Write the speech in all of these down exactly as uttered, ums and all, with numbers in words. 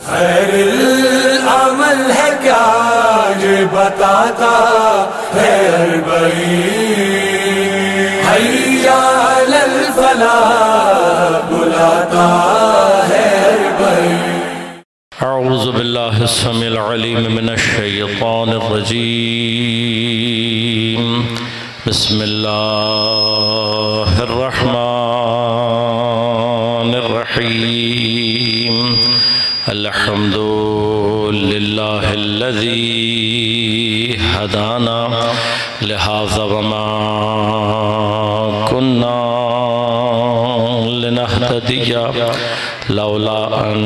خیر العمل ہے کیا یہ بتاتا ہے اربعین، حیا علی الفلاح بلاتا ہے اربعین۔ اعوذ باللہ السمیع العلیم من الشیطان الرجیم، بسم اللہ الرحمن الرحیم، الحمد للہ الذی ہدانا لہذا وما کننا لنہتدی لولا ان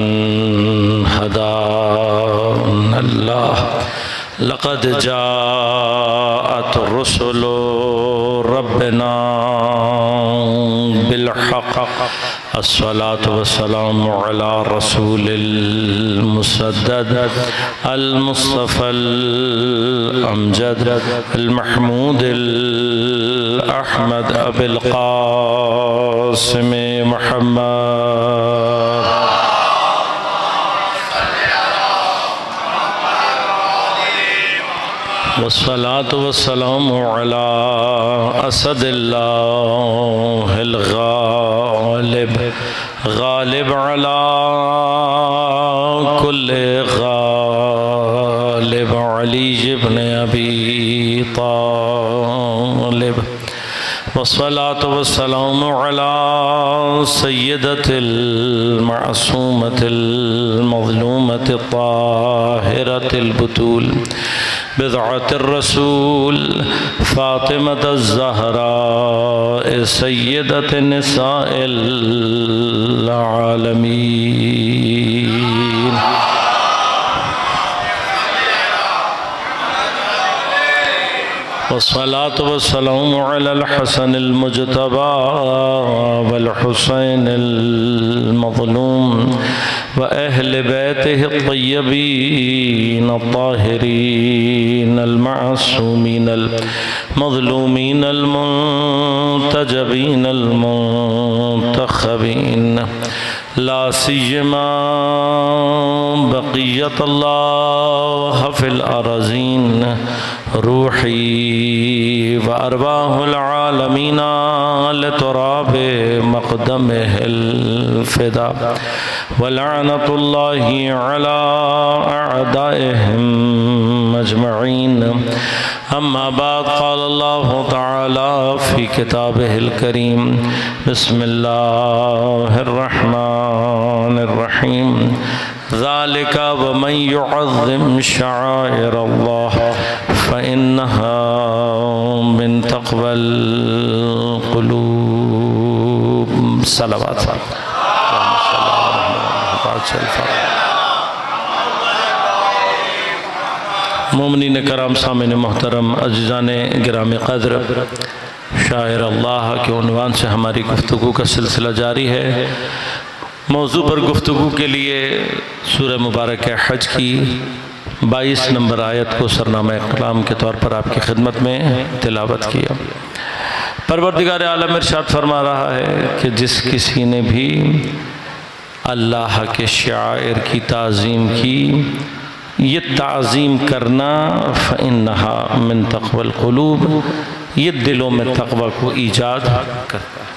ہدانا اللہ، لقد جاءت رسل ربنا بالحق، الصلاة والسلام على رسول المسدد المصطفى الأمجد المحمود الأحمد أبي القاسم محمد، والصلاة والسلام على أسد الله الغالب، غالب على كل غالب، علي بن أبي طالب، والصلاة والسلام على سيدة المعصومة المظلومة الطاهرة البتول، بضعة الرسول فاطمة الزهراء سيدة نساء العالمين، والصلاة والسلام على الحسن المجتبى والحسين المظلوم وأهل بيته الطيبين الطاهرين المعصومين المظلومين المنتجبين المنتخبين، لا سيما بقية الله في الأراضين، روحي وأرواح العالمين لتراب مقدمه الفداء، ولعنة الله على أعدائهم أجمعين، أما بعد، قال الله تعالى في كتابه الكريم، بسم الله الرحمن الرحيم، ذلك ومن يعظم شعائر الله فإنها من تقوى القلوب، صلوات مومنین کرام، سامعین محترم، عزیزان گرام قدر، شاعر اللہ کے عنوان سے ہماری گفتگو کا سلسلہ جاری ہے۔ موضوع پر گفتگو کے لیے سورہ مبارک حج کی بائیس نمبر آیت کو سرنامہ کلام کے طور پر آپ کی خدمت میں تلاوت کیا۔ پروردگار عالم ارشاد فرما رہا ہے کہ جس کسی نے بھی اللہ کے شعائر کی تعظیم کی، یہ تعظیم کرنا فإنہا من تقوی القلوب، یہ دلوں میں تقوی کو ایجاد کرتا ہے۔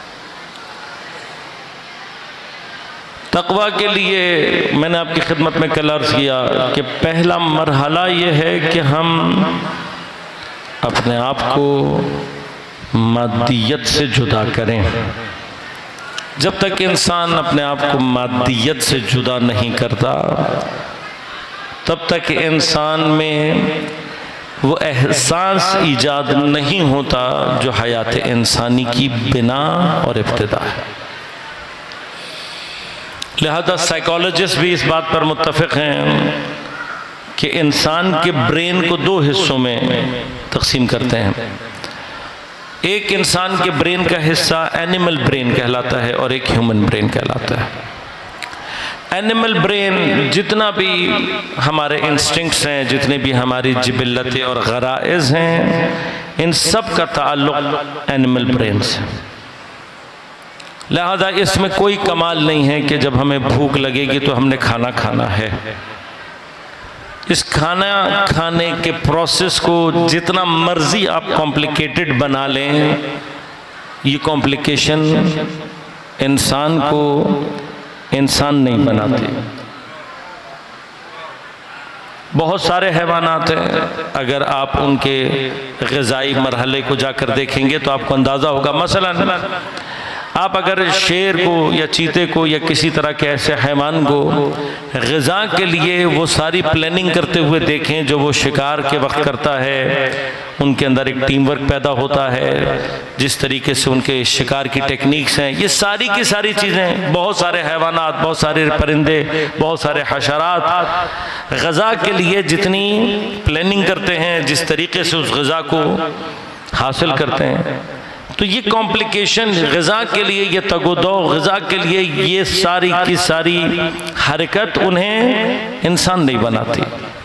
تقوی کے لیے میں نے آپ کی خدمت میں کل عرض کیا کہ پہلا مرحلہ یہ ہے کہ ہم اپنے آپ کو مادیت سے جدا کریں۔ جب تک انسان اپنے آپ کو مادیت سے جدا نہیں کرتا، تب تک انسان میں وہ احساس ایجاد نہیں ہوتا جو حیات انسانی کی بنا اور ابتدا ہے۔ لہذا سائیکالوجسٹ بھی اس بات پر متفق ہیں کہ انسان کے برین کو دو حصوں میں تقسیم کرتے ہیں۔ ایک انسان کے برین کا حصہ اینیمل برین کہلاتا ہے اور ایک ہیومن برین کہلاتا ہے۔ اینیمل برین جتنا بھی ہمارے انسٹنکٹس ہیں، جتنے بھی ہماری جبلتیں اور غرائز ہیں، ان سب کا تعلق اینیمل برین سے۔ لہذا اس میں کوئی کمال نہیں ہے کہ جب ہمیں بھوک لگے گی تو ہم نے کھانا کھانا ہے۔ اس کھانا کھانے کے پروسیس کو جتنا مرضی آپ کمپلیکیٹڈ بنا لیں، یہ کمپلیکیشن انسان کو انسان نہیں بناتے۔ بہت سارے حیوانات ہیں، اگر آپ ان کے غذائی مرحلے کو جا کر دیکھیں گے تو آپ کو اندازہ ہوگا۔ مثلا آپ اگر شیر کو یا چیتے کو یا کسی طرح کے ایسے حیوان کو غذا کے لیے وہ ساری پلاننگ کرتے ہوئے دیکھیں جو وہ شکار کے وقت کرتا ہے، ان کے اندر ایک ٹیم ورک پیدا ہوتا ہے، جس طریقے سے ان کے شکار کی ٹیکنیکس ہیں، یہ ساری کی ساری چیزیں، بہت سارے حیوانات، بہت سارے پرندے، بہت سارے حشرات غذا کے لیے جتنی پلاننگ کرتے ہیں، جس طریقے سے اس غذا کو حاصل کرتے ہیں، تو یہ کمپلیکیشن غذا کے لیے، یہ تگ و دو غذا کے لیے، یہ ساری کی ساری حرکت انہیں انسان نہیں بناتی۔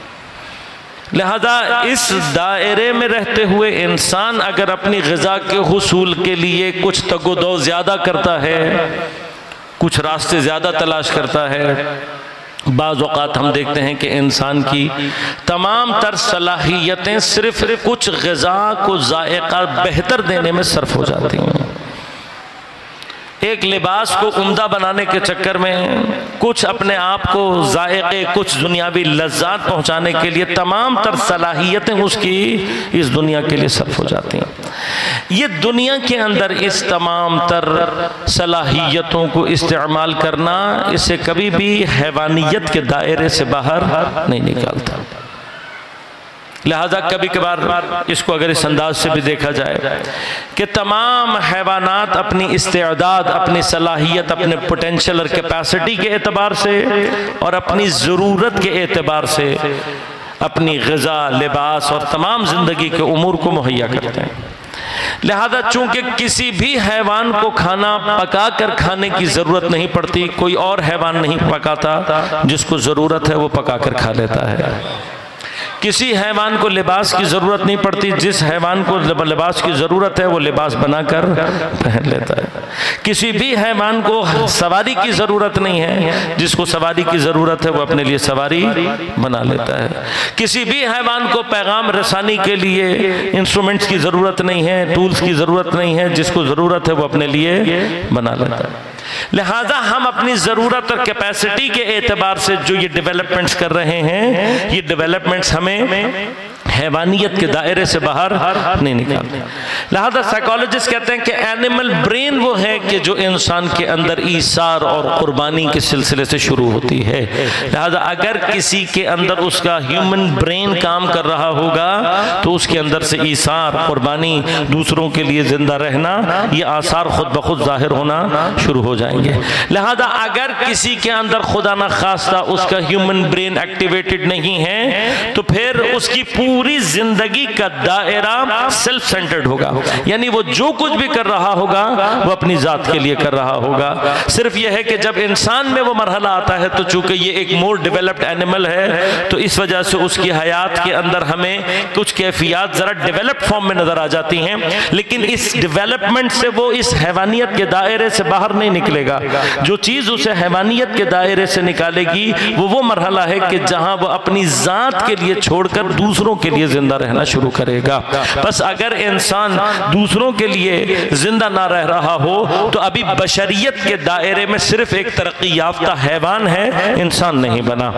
لہذا اس دائرے میں رہتے ہوئے انسان اگر اپنی غذا کے حصول کے لیے کچھ تگ و دو زیادہ کرتا ہے، کچھ راستے زیادہ تلاش کرتا ہے، بعض اوقات ہم دیکھتے ہیں کہ انسان کی تمام تر صلاحیتیں صرف کچھ غذا کو ذائقہ بہتر دینے میں صرف ہو جاتی ہیں۔ ایک لباس کو عمدہ بنانے کے چکر میں، کچھ اپنے آپ کو ذائقے، کچھ دنیاوی لذات پہنچانے کے لیے تمام تر صلاحیتیں اس کی اس دنیا کے لیے صرف ہو جاتی ہیں۔ یہ دنیا کے اندر اس تمام تر صلاحیتوں کو استعمال کرنا اسے کبھی بھی حیوانیت کے دائرے سے باہر نہیں نکالتا۔ لہذا کبھی کبھار اس کو اگر اس انداز سے بھی دیکھا جائے کہ تمام حیوانات اپنی استعداد، اپنی صلاحیت، اپنے پوٹینشل اور کیپیسٹی کے اعتبار سے اور اپنی ضرورت کے اعتبار سے اپنی غذا، لباس اور تمام زندگی کے امور کو مہیا کرتے ہیں۔ لہذا چونکہ کسی بھی حیوان کو کھانا پکا کر کھانے کی ضرورت نہیں پڑتی، کوئی اور حیوان نہیں پکاتا، جس کو ضرورت ہے وہ پکا کر کھا لیتا ہے۔ کسی حیوان کو لباس کی ضرورت نہیں پڑتی، جس حیوان کو لباس کی ضرورت ہے وہ لباس بنا کر پہن لیتا ہے۔ کسی بھی حیوان کو سواری کی ضرورت نہیں ہے، جس کو سواری کی ضرورت ہے وہ اپنے لیے سواری بنا لیتا ہے۔ کسی بھی حیوان کو پیغام رسانی کے لیے انسٹرومنٹس کی ضرورت نہیں ہے، ٹولز کی ضرورت نہیں ہے، جس کو ضرورت ہے وہ اپنے لیے بنا لیتا ہے۔ لہذا ہم اپنی ضرورت اور کیپیسٹی کے اعتبار سے جو یہ ڈیولپمنٹس کر رہے ہیں، یہ ڈیولپمنٹس ہمیں حیوانیت کے دائرے سے باہر نہیں نکالتے۔ لہذا سائیکالوجسٹ کہتے ہیں کہ اینیمل برین وہ ہے کہ جو انسان کے اندر ایثار اور قربانی کے سلسلے سے شروع ہوتی ہے۔ لہذا اگر کسی کے اندر اس کا ہیومن برین کام کر رہا ہوگا تو اس کے اندر سے ایثار، قربانی، دوسروں کے لیے زندہ رہنا، یہ آثار خود بخود ظاہر ہونا شروع ہو جائیں گے۔ لہذا اگر کسی کے اندر خدا نہ خواستہ اس کا ہیومن برین ایکٹیویٹڈ نہیں ہے تو پھر اس کی پوری زندگی کا دائرہ سیلف سینٹرڈ ہوگا، یعنی وہ جو کچھ بھی کر رہا ہوگا وہ اپنی ذات کے لیے کر رہا ہوگا۔ صرف یہ ہے کہ جب انسان میں وہ مرحلہ آتا ہے تو چونکہ یہ ایک مور ڈیولپڈ اینیمل ہے تو اس وجہ سے اس کی حیات کے اندر ہمیں کچھ کیفیات ذرا ڈیولپڈ فارم میں نظر آ جاتی ہیں، لیکن اس ڈیولپمنٹ سے وہ اس حیوانیت کے دائرے سے باہر نہیں نکلے گا۔ جو چیز اسے حیوانیت کے دائرے سے نکالے گی وہ وہ مرحلہ ہے کہ جہاں وہ اپنی ذات کے لیے چھوڑ کر دوسروں کے لیے زندہ رہنا شروع کرے گا۔ بس اگر انسان دوسروں کے لیے زندہ نہ رہ رہا ہو تو ابھی بشریت کے دائرے میں صرف ایک ترقی یافتہ حیوان ہے، انسان نہیں بنا۔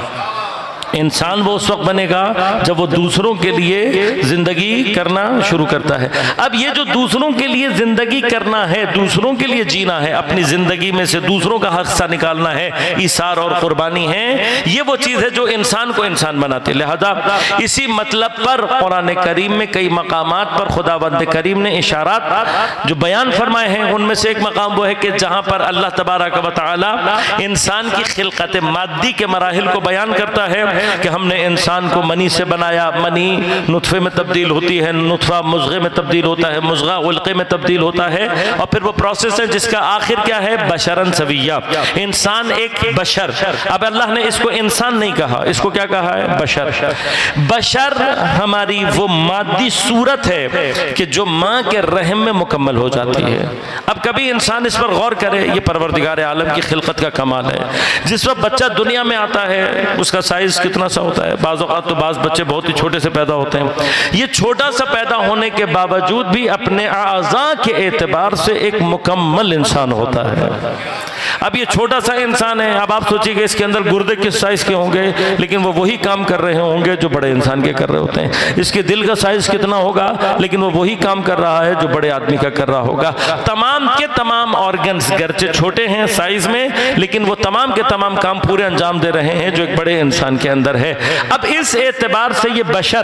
انسان وہ اس وقت بنے گا جب وہ دوسروں کے لیے زندگی کرنا شروع کرتا ہے۔ اب یہ جو دوسروں کے لیے زندگی کرنا ہے، دوسروں کے لیے جینا ہے، اپنی زندگی میں سے دوسروں کا حصہ نکالنا ہے، ایثار اور قربانی ہے، یہ وہ چیز ہے جو انسان کو انسان بناتی ہے۔ لہذا اسی مطلب پر قرآن کریم میں کئی مقامات پر خداوند کریم نے اشارات جو بیان فرمائے ہیں، ان میں سے ایک مقام وہ ہے کہ جہاں پر اللہ تبارک و تعالی انسان کی خلقت مادی کے مراحل کو بیان کرتا ہے کہ ہم نے انسان کو منی سے بنایا، منی نطفے میں تبدیل ہوتی ہے، نطفہ مضغے میں تبدیل ہوتا ہے، مضغہ علقے میں تبدیل ہوتا ہے، اور پھر وہ پروسیس ہے جس کا آخر کیا ہے؟ بشرن سویہ، انسان ایک بشر۔ اب اللہ نے اس کو انسان نہیں کہا، اس کو کیا کہا ہے؟ بشر۔ بشر ہماری وہ مادی صورت ہے کہ جو ماں کے رحم میں مکمل ہو جاتی ہے۔ اب کبھی انسان اس پر غور کرے، یہ پروردگار عالم کی خلقت کا کمال ہے۔ جس وقت بچہ دنیا میں آتا ہے اس کا سائز کتنا سا ہوتا ہے؟ بعض اوقات تو بعض بچے بہت ہی چھوٹے سے پیدا ہوتے ہیں۔ یہ چھوٹا سا پیدا ہونے کے باوجود بھی اپنے اعضاء کے اعتبار سے ایک مکمل انسان ہوتا ہے۔ اب یہ چھوٹا سا انسان ہے، اب آپ سوچیے کہ اس کے اندر گردے کس سائز کے ہوں گے، لیکن وہ وہی کام کر رہے ہوں گے جو بڑے انسان کے کر رہے ہوتے ہیں۔ اس کے دل کا سائز کتنا ہوگا، لیکن وہ وہی کام کر رہا ہے جو بڑے آدمی کا کر رہا ہوگا۔ تمام کے تمام آرگنز گرچہ چھوٹے ہیں سائز میں، لیکن وہ تمام کے تمام کام پورے انجام دے رہے ہیں جو ایک بڑے انسان کے اندر ہے۔ اب اس اعتبار سے یہ بشر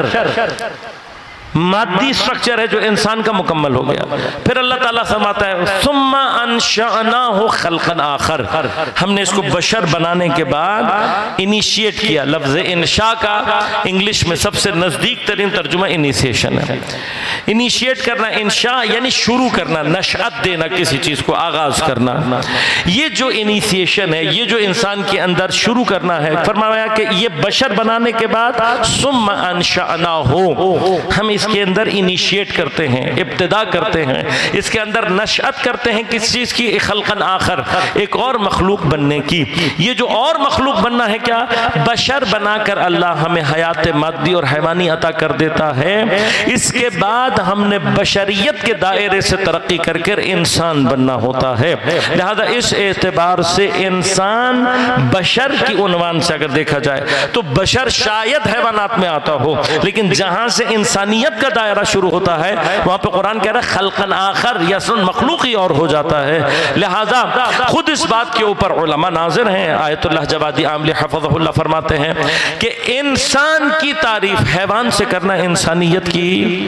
مادی سٹرکچر ہے جو انسان کا مکمل ہو گیا۔ پھر اللہ تعالیٰ فرماتا ہے ثم انشأناہ خلقا آخر، ہم نے اس کو بشر بنانے کے بعد انیشیٹ کیا۔ لفظ انشاء کا انگلش میں سب سے نزدیک ترین ترجمہ انیشیشن ہے۔ انیشیٹ کرنا، انشاء یعنی شروع کرنا، نشأت دینا، کسی چیز کو آغاز کرنا۔ یہ جو انیشیشن ہے، یہ جو انسان کے اندر شروع کرنا ہے، فرمایا کہ یہ بشر بنانے کے بعد ثم انشأناہ، ہم اس کے اندر انیشیٹ کرتے ہیں، ابتدا کرتے ہیں، اس کے اندر نشأت کرتے ہیں کس چیز کی؟ خلقاً آخر، ایک اور مخلوق بننے کی۔ یہ جو اور مخلوق بننا ہے کیا؟ بشر بنا کر اللہ ہمیں حیات مادی اور حیوانی عطا کر دیتا ہے۔ اس کے بعد ہم نے بشریت کے دائرے سے ترقی کر کر انسان بننا ہوتا ہے۔ لہذا اس اعتبار سے انسان بشر کی عنوان سے اگر دیکھا جائے تو بشر شاید حیوانات میں آتا ہو، لیکن جہاں سے انسانیت کا دائرہ شروع ہوتا ہے وہاں پہ قرآن کہہ رہا ہے خلقاً آخر، یسن مخلوق ہی اور ہو جاتا ہے۔ لہذا خود اس بات کے اوپر علماء ناظر ہیں۔ آیت اللہ جوادی عاملی حفظہ اللہ فرماتے ہیں کہ انسان کی تعریف حیوان سے کرنا انسانیت کی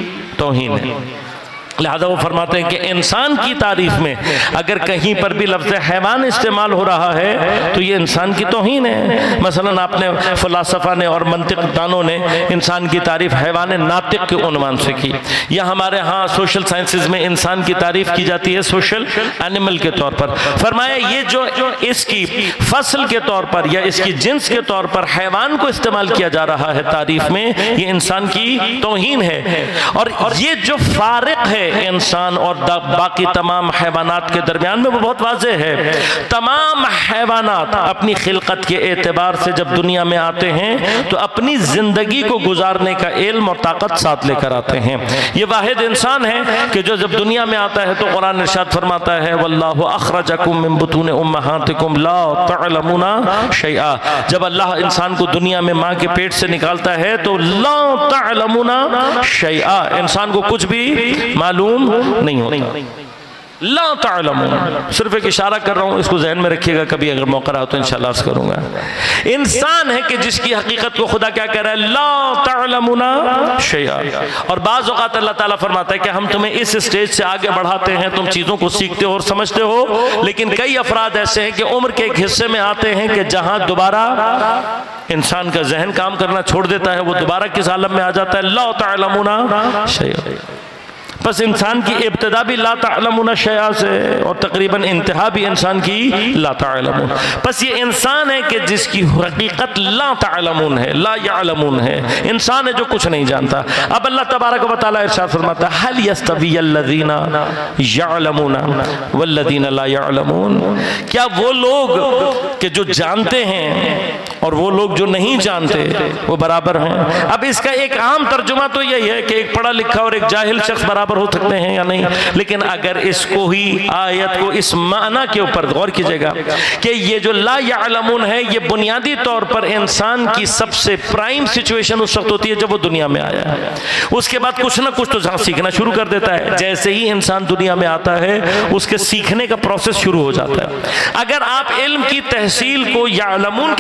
توہین ہے۔ لہذا وہ فرماتے ہیں کہ انسان کی تعریف میں اگر کہیں پر بھی لفظ حیوان استعمال ہو رہا ہے تو یہ انسان کی توہین ہے۔ مثلا آپ نے فلاسفہ نے اور منطق دانوں نے انسان کی تعریف حیوان ناطق کے عنوان سے کی، یا ہمارے ہاں سوشل سائنسز میں انسان کی تعریف کی جاتی ہے سوشل اینیمل کے طور پر۔ فرمایا یہ جو اس کی فصل کے طور پر یا اس کی جنس کے طور پر حیوان کو استعمال کیا جا رہا ہے تعریف میں، یہ انسان کی توہین ہے۔ اور یہ جو فارق ہے انسان اور باقی تمام حیوانات کے درمیان میں وہ بہت واضح ہے۔ تمام حیوانات اپنی خلقت کے اعتبار سے جب دنیا میں آتے ہیں تو اپنی زندگی کو گزارنے کا علم اور طاقت ساتھ لے کر آتے ہیں۔ یہ واحد انسان ہے کہ جو جب دنیا میں آتا ہے تو قرآن ارشاد فرماتا ہے واللہ اخرجکم من بطون امہاتکم لا تعلمون شیئا، جب اللہ انسان کو دنیا میں ماں کے پیٹ سے نکالتا ہے تو لا تعلمون شیئا، انسان کو کچھ بھی معلوم نہیں ہوتا۔ لا تعلمون، صرف ایک اشارہ کر رہا ہوں، اس کو ذہن میں رکھیے گا، کبھی اگر موقع رہا تو انشاءاللہ عرض کروں گا۔ انسان ہے کہ جس کی حقیقت کو خدا کیا کہہ رہا ہے؟ لا تعلمون شیئا۔ اور بعض اوقات اللہ تعالیٰ فرماتا ہے کہ ہم تمہیں اس سٹیج سے آگے بڑھاتے ہیں، تم چیزوں کو سیکھتے ہو اور سمجھتے ہو، لیکن کئی افراد ایسے ہیں کہ عمر کے ایک حصے میں آتے ہیں کہ جہاں دوبارہ انسان کا ذہن کام کرنا چھوڑ دیتا ہے، وہ دوبارہ کس عالم میں آ جاتا ہے؟ لا تعلمون شیئا۔ بس انسان کی ابتدا بھی لا تعلمون شیئا سے اور تقریباً انتہا بھی انسان کی لا تعلمون۔ بس یہ انسان ہے کہ جس کی حقیقت لا تعلمون ہے، لا یعلمون ہے، انسان ہے جو کچھ نہیں جانتا۔ اب اللہ تبارک و تعالیٰ ارشاد فرماتا ہے هل يستوي الذين يعلمون والذين لا يعلمون، کیا وہ لوگ کہ جو جانتے ہیں اور وہ لوگ جو نہیں جانتے وہ برابر ہیں؟ اب اس کا ایک عام ترجمہ تو یہی ہے کہ ایک پڑھا لکھا اور ایک جاہل شخص برابر ہو سکتے ہیں یا نہیں، لیکن اگر اس کو ہی آیت کو اس معنی کے اوپر غور کیجئے گا کہ یہ جو لا یعلمون ہے یہ بنیادی طور پر انسان کی سب سے پرائم سچویشن اس وقت ہوتی ہے جب وہ دنیا میں آیا ہے۔ اس کے بعد کچھ نہ کچھ تو سیکھنا شروع کر دیتا ہے۔ جیسے ہی انسان دنیا میں آتا ہے اس کے سیکھنے کا پروسیس شروع ہو جاتا ہے۔ اگر آپ علم کی تحصیل کو یعلمون کہہ رہے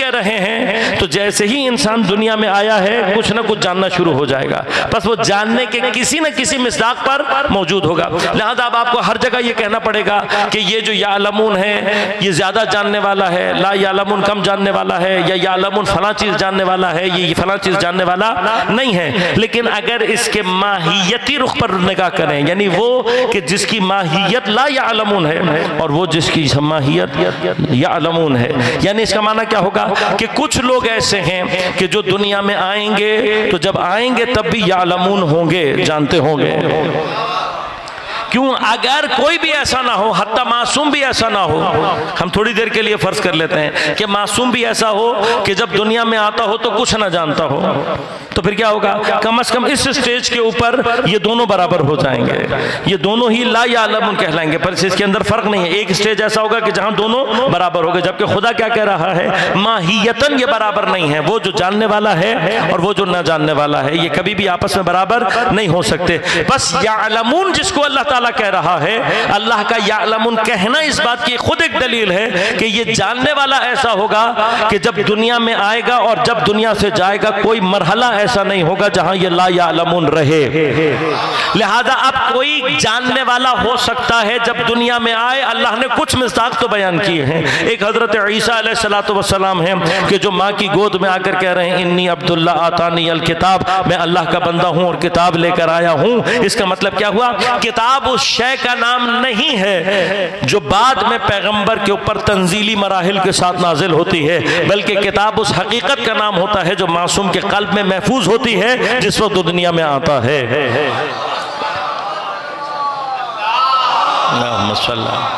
ہیں تو جیسے ہی انسان دنیا میں آیا ہے کچھ نہ کچھ جاننا شروع ہو جائے گا، بس وہ جاننے کے کسی نہ کسی مصداق پر موجود ہوگا۔ لہذا اب آپ کو ہر جگہ یہ کہنا پڑے گا کہ یہ جو یعلمون ہے یہ زیادہ جاننے والا ہے، لا یعلمون کم جاننے والا ہے، یا یعلمون فلاں چیز جاننے والا ہے، یہ فلاں چیز جاننے والا نہیں ہے۔ لیکن اگر اس کے ماہیتی رخ پر نگاہ کریں، یعنی وہ کہ جس کی ماہیت لا یعلمون ہے اور وہ جس کی ماہیت یعلمون ہے، یعنی اس کا معنی کیا ہوگا کہ کچھ لوگ ایسے ہیں کہ جو دنیا میں آئیں گے تو جب آئیں گے تب بھی یعلمون ہوں گے، جانتے ہوں گے۔ کیوں؟ اگر کوئی بھی ایسا نہ ہو، حتی معصوم بھی ایسا نہ ہو، ہم تھوڑی دیر کے لیے فرض کر لیتے ہیں کہ معصوم بھی ایسا ہو کہ جب دنیا میں آتا ہو تو کچھ نہ جانتا ہو، تو پھر کیا ہوگا؟ کم از کم اس سٹیج کے اوپر یہ دونوں برابر ہو جائیں گے، یہ دونوں ہی لا یعلمون کہلائیں گے، پر اس کے اندر فرق نہیں ہے۔ ایک سٹیج ایسا ہوگا کہ جہاں دونوں برابر ہو گئے، جبکہ خدا کیا کہہ رہا ہے؟ ماہیتاً یہ برابر نہیں ہے، وہ جو جاننے والا ہے اور وہ جو نہ جاننے والا ہے یہ کبھی بھی آپس میں برابر نہیں ہو سکتے۔ بس یعلمون جس کو اللہ تعالیٰ کہہ رہا ہے، اللہ کا یعلمون کہنا اس بات کی خود ایک دلیل ہے کہ یہ جاننے والا ایسا ہوگا کہ جب دنیا میں آئے گا اور جب دنیا سے جائے گا کوئی مرحلہ ایسا نہیں ہوگا جہاں یہ لا یعلمون رہے۔ لہذا اب کوئی جاننے والا ہو سکتا ہے جب دنیا میں آئے، اللہ نے کچھ مصداق تو بیان کیے ہیں۔ ایک حضرت عیسیٰ علیہ السلام ہیں کہ جو ماں کی گود میں آ کر کہہ رہے ہیں انی عبداللہ آتانی الکتاب، میں اللہ کا بندہ ہوں اور کتاب لے کر آیا ہوں۔ اس کا مطلب کیا ہوا؟ کتاب اس شے کا نام نہیں ہے جو بعد میں پیغمبر کے اوپر تنزیلی مراحل کے ساتھ نازل ہوتی ہے، بلکہ کتاب اس حقیقت کا نام ہوتا ہے جو معصوم کے قلب میں محفوظ ہوتی ہے جس وقت دنیا میں آتا ہے۔ اللہم صلی اللہ۔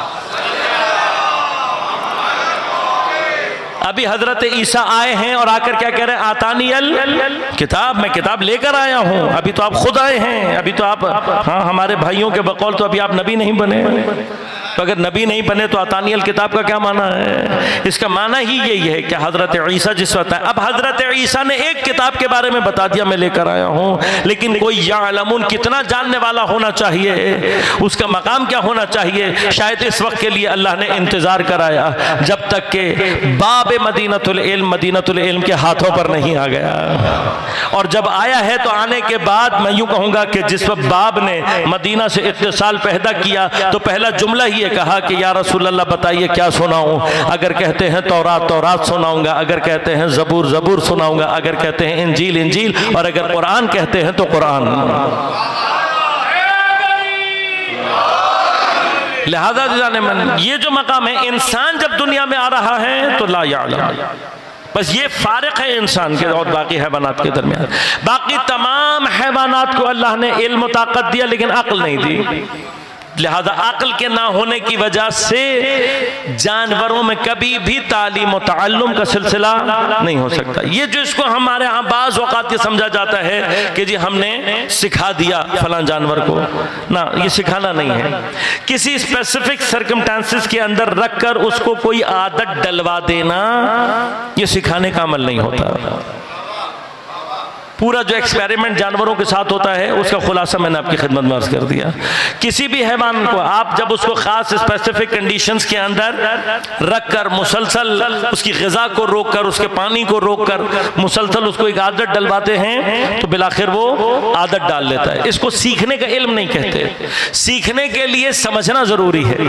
ابھی حضرت عیسیٰ آئے ہیں اور آ کر کیا کہہ رہے ہیں؟ آتانی الکتاب، میں کتاب لے کر آیا ہوں۔ ابھی تو آپ خود آئے ہیں، ابھی تو آپ ہاں ہمارے بھائیوں کے بقول تو ابھی آپ نبی نہیں بنے، تو اگر نبی نہیں بنے تو آتانی الکتاب کا کیا معنی ہے؟ اس کا معنی ہی یہی ہے کہ حضرت عیسیٰ جس وقت ہے، اب حضرت عیسیٰ نے ایک کتاب کے بارے میں بتا دیا میں لے کر آیا ہوں، لیکن کوئی یعلمون کتنا جاننے والا ہونا چاہیے، اس کا مقام کیا ہونا چاہیے؟ شاید اس وقت کے لیے اللہ نے انتظار کرایا جب تک کہ باب مدینۃ العلم مدینۃ العلم کے ہاتھوں پر نہیں آ گیا، اور جب آیا ہے تو آنے کے بعد میں یوں کہوں گا کہ جس وقت باب نے مدینہ سے اتصال پیدا کیا تو پہلا جملہ ہی کہا کہ یا رسول اللہ بتائیے کیا سناؤں؟ اگر کہتے ہیں تورات تورات سناؤں گا، اگر کہتے ہیں زبور زبور سناؤں گا، اگر کہتے ہیں انجیل انجیل، اور اگر قرآن کہتے ہیں تو قرآن۔ لہذا یہ جو مقام ہے، انسان جب دنیا میں آ رہا ہے تو لا یعلم، بس یہ فارق ہے انسان کے اور باقی حیوانات کے درمیان۔ باقی تمام حیوانات کو اللہ نے علم و طاقت دیا لیکن عقل نہیں دی، لہذا عقل کے نہ ہونے کی وجہ سے جانوروں میں کبھی بھی تعلیم و تعلم کا سلسلہ نہیں ہو سکتا۔ یہ جو اس کو ہمارے ہاں بعض اوقات یہ سمجھا جاتا ہے کہ جی ہم نے سکھا دیا فلاں جانور کو، نہ، یہ سکھانا نہیں ہے۔ کسی اسپیسیفک سرکمٹانسز کے اندر رکھ کر اس کو کوئی عادت ڈلوا دینا یہ سکھانے کا عمل نہیں ہوتا۔ پورا جو ایکسپیریمنٹ جانوروں کے ساتھ ہوتا ہے اس کا خلاصہ میں نے آپ کی خدمت میں عرض کر دیا۔ کسی بھی حیوان کو آپ جب اس کو خاص اسپیسیفک کنڈیشنز کے اندر رکھ کر مسلسل اس کی غذا کو روک کر، اس کے پانی کو روک کر مسلسل اس کو ایک عادت ڈلواتے ہیں تو بالآخر وہ عادت ڈال لیتا ہے۔ اس کو سیکھنے کا علم نہیں کہتے، سیکھنے کے لیے سمجھنا ضروری ہے۔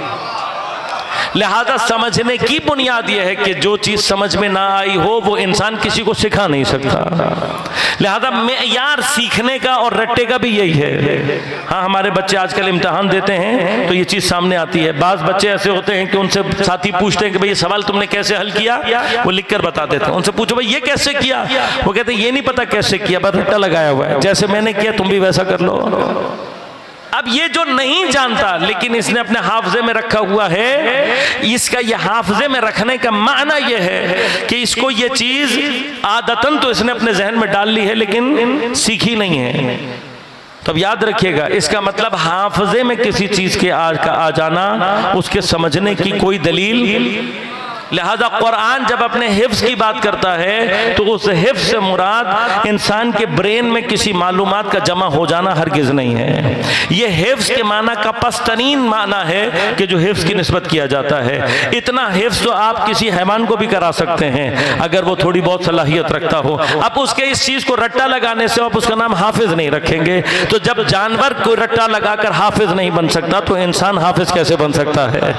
لہذا سمجھنے کی بنیاد یہ ہے کہ جو چیز سمجھ میں نہ آئی ہو وہ انسان کسی کو سکھا نہیں سکتا۔ لہذا معیار سیکھنے کا اور رٹے کا بھی یہی ہے۔ ہاں ہمارے بچے آج کل امتحان دیتے ہیں تو یہ چیز سامنے آتی ہے۔ بعض بچے ایسے ہوتے ہیں کہ ان سے ساتھی پوچھتے ہیں کہ بھئی یہ سوال تم نے کیسے حل کیا، وہ لکھ کر بتا دیتے ہیں۔ ان سے پوچھو بھئی یہ کیسے کیا، وہ کہتے ہیں یہ نہیں پتا کیسے کیا، بس رٹا لگایا ہوا ہے، جیسے میں نے کیا تم بھی ویسا کر لو۔ اب یہ جو نہیں جانتا لیکن اس نے اپنے حافظے میں رکھا ہوا ہے، اس کا یہ حافظے میں رکھنے کا معنی یہ ہے کہ اس کو یہ چیز عادتاً تو اس نے اپنے ذہن میں ڈال لی ہے لیکن سیکھی نہیں ہے۔ تو اب یاد رکھیے گا اس کا مطلب حافظے میں کسی چیز کے آ جانا اس کے سمجھنے کی کوئی دلیل لہذا قرآن جب اپنے حفظ کی بات کرتا ہے تو اس حفظ سے مراد انسان کے برین میں کسی معلومات کا جمع ہو جانا ہرگز نہیں ہے. یہ حفظ کے معنی کا پسترین معنی ہے کہ جو حفظ کی نسبت کیا جاتا ہے. اتنا حفظ تو آپ کسی حیوان کو بھی کرا سکتے ہیں اگر وہ تھوڑی بہت صلاحیت رکھتا ہو. اب اس کے اس چیز کو رٹا لگانے سے آپ اس کا نام حافظ نہیں رکھیں گے. تو جب جانور کو رٹا لگا کر حافظ نہیں بن سکتا تو انسان حافظ کیسے بن سکتا ہے؟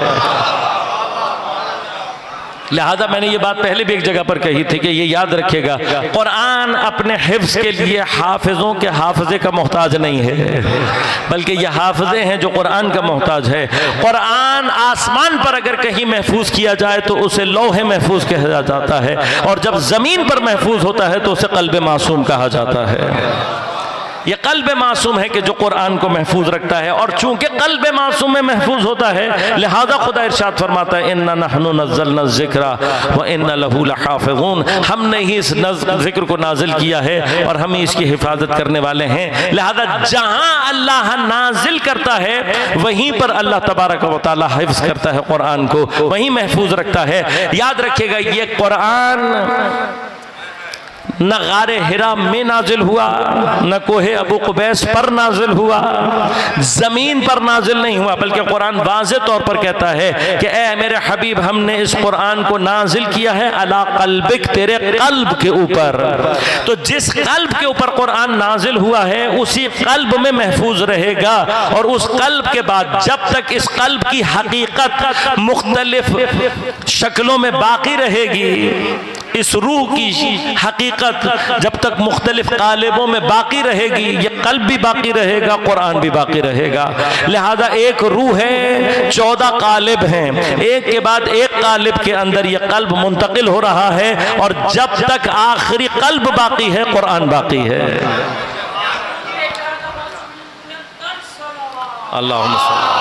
لہذا میں نے یہ بات پہلے بھی ایک جگہ پر کہی تھی کہ یہ یاد رکھے گا، قرآن اپنے حفظ کے لیے حافظوں کے حافظے کا محتاج نہیں ہے، بلکہ یہ حافظے ہیں جو قرآن کا محتاج ہے. قرآن آسمان پر اگر کہیں محفوظ کیا جائے تو اسے لوح محفوظ کہا جاتا ہے، اور جب زمین پر محفوظ ہوتا ہے تو اسے قلب معصوم کہا جاتا ہے. یہ قلب معصوم ہے کہ جو قرآن کو محفوظ رکھتا ہے، اور چونکہ قلب معصوم میں محفوظ ہوتا ہے لہذا خدا ارشاد فرماتا ہے اِنَّا نَحْنُ نَزَّلْنَا الذِّكْرَ وَإِنَّا لَهُ لَحَافِظُونَ. ہم نے ہی اس ذکر کو نازل کیا ہے اور ہم ہی اس کی حفاظت کرنے والے ہیں. لہذا جہاں اللہ نازل کرتا ہے وہیں پر اللہ تبارک و تعالی حفظ کرتا ہے قرآن کو، وہیں محفوظ رکھتا ہے. یاد رکھیے گا یہ قرآن نہ غار ہرا میں نازل ہوا، نہ کوہ ابو قبیس پر نازل ہوا، زمین پر نازل نہیں ہوا، بلکہ قرآن واضح طور پر کہتا ہے کہ اے میرے حبیب ہم نے اس قرآن کو نازل کیا ہے علی قلبک، تیرے قلب کے اوپر. تو جس قلب کے اوپر قرآن نازل ہوا ہے اسی قلب میں محفوظ رہے گا، اور اس قلب کے بعد جب تک اس قلب کی حقیقت مختلف شکلوں میں باقی رہے گی، اس روح کی حقیقت جب تک مختلف قالبوں میں باقی رہے گی یہ قلب بھی باقی رہے گا، قرآن بھی باقی رہے گا. لہذا ایک روح ہے، چودہ قالب ہیں، ایک کے بعد ایک قالب کے اندر یہ قلب منتقل ہو رہا ہے، اور جب تک آخری قلب باقی ہے قرآن باقی ہے. اللہم صلی اللہ.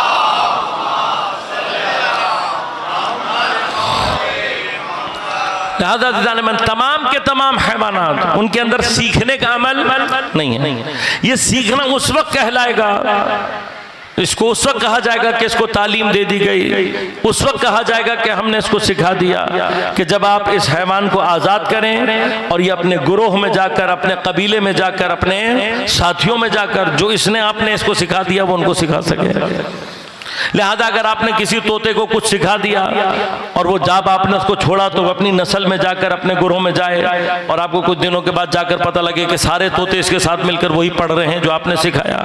لہذا من تمام کے تمام حیوانات ان کے اندر سیکھنے کا عمل نہیں ہے. یہ سیکھنا اس وقت کہلائے گا، اس کو اس وقت کہا جائے گا کہ اس کو تعلیم دے دی گئی، اس وقت کہا جائے گا کہ ہم نے اس کو سکھا دیا، کہ جب آپ اس حیوان کو آزاد کریں اور یہ اپنے گروہ میں جا کر، اپنے قبیلے میں جا کر، اپنے ساتھیوں میں جا کر جو اس نے آپ نے اس کو سکھا دیا وہ ان کو سکھا سکے. لہذا اگر آپ نے کسی طوطے کو کچھ سکھا دیا اور وہ جب آپ نے اس کو چھوڑا تو وہ اپنی نسل میں جا کر اپنے گروہ میں جائے، اور آپ کو کچھ دنوں کے بعد جا کر پتہ لگے کہ سارے طوطے اس کے ساتھ مل کر وہی پڑھ رہے ہیں جو آپ نے سکھایا.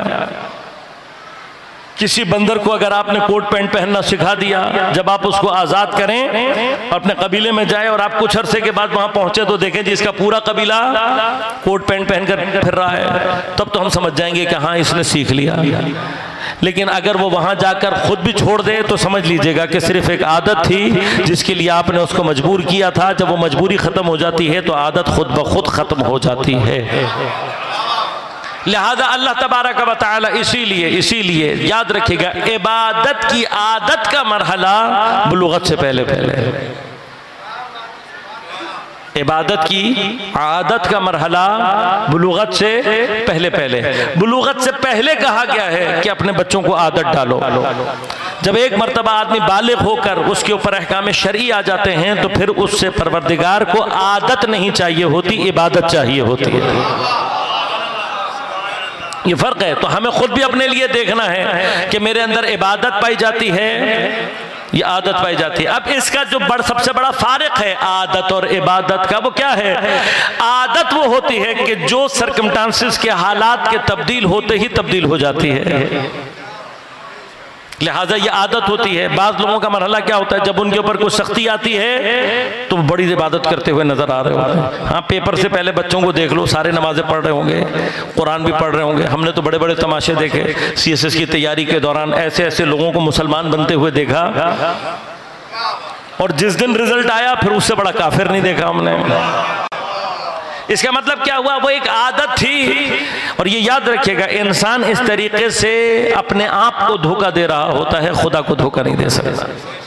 کسی بندر کو اگر آپ نے کوٹ پینٹ پہننا سکھا دیا، جب آپ اس کو آزاد کریں اور اپنے قبیلے میں جائیں اور آپ کچھ عرصے کے بعد وہاں پہنچے تو دیکھیں جی اس کا پورا قبیلہ کوٹ پینٹ پہن کر پھر رہا ہے، تب تو ہم سمجھ جائیں گے کہ ہاں اس نے سیکھ لیا. لیکن اگر وہ وہاں جا کر خود بھی چھوڑ دے تو سمجھ لیجئے گا کہ صرف ایک عادت تھی جس کے لیے آپ نے اس کو مجبور کیا تھا. جب وہ مجبوری ختم ہو جاتی ہے تو عادت خود بخود ختم ہو جاتی ہے. لہذا اللہ تبارک و تعالی اسی لیے اسی لیے یاد رکھے گا عبادت کی عادت کا مرحلہ بلوغت سے پہلے پہلے، عبادت کی عادت کا مرحلہ بلوغت سے پہلے پہلے. بلوغت سے پہلے کہا گیا ہے کہ اپنے بچوں کو عادت ڈالو. جب ایک مرتبہ آدمی بالغ ہو کر اس کے اوپر احکام شرعی آ جاتے ہیں تو پھر اس سے پروردگار کو عادت نہیں چاہیے ہوتی، عبادت چاہیے ہوتی ہے. یہ فرق ہے. تو ہمیں خود بھی اپنے لیے دیکھنا ہے کہ میرے اندر عبادت پائی جاتی ہے، یہ عادت پائی جاتی ہے. اب اس کا جو بڑا سب سے بڑا فارق ہے عادت اور عبادت کا وہ کیا ہے؟ عادت وہ ہوتی ہے کہ جو سرکمٹانسز کے حالات کے تبدیل ہوتے ہی تبدیل ہو جاتی ہے، لہٰذا یہ عادت ہوتی ہے. بعض لوگوں کا مرحلہ کیا ہوتا ہے جب ان کے اوپر کوئی سختی آتی ہے تو بڑی عبادت کرتے ہوئے نظر آ رہے ہوتے ہیں. ہاں پیپر سے پہلے بچوں کو دیکھ لو، سارے نمازیں پڑھ رہے ہوں گے، قرآن بھی پڑھ رہے ہوں گے. ہم نے تو بڑے بڑے تماشے دیکھے سی ایس ایس کی تیاری کے دوران، ایسے ایسے لوگوں کو مسلمان بنتے ہوئے دیکھا، اور جس دن رزلٹ آیا پھر اس سے بڑا کافر نہیں دیکھا ہم نے. اس کا مطلب کیا ہوا؟ وہ ایک عادت تھی. اور یہ یاد رکھیے گا انسان اس طریقے سے اپنے آپ کو دھوکہ دے رہا ہوتا ہے، خدا کو دھوکہ نہیں دے سکتا.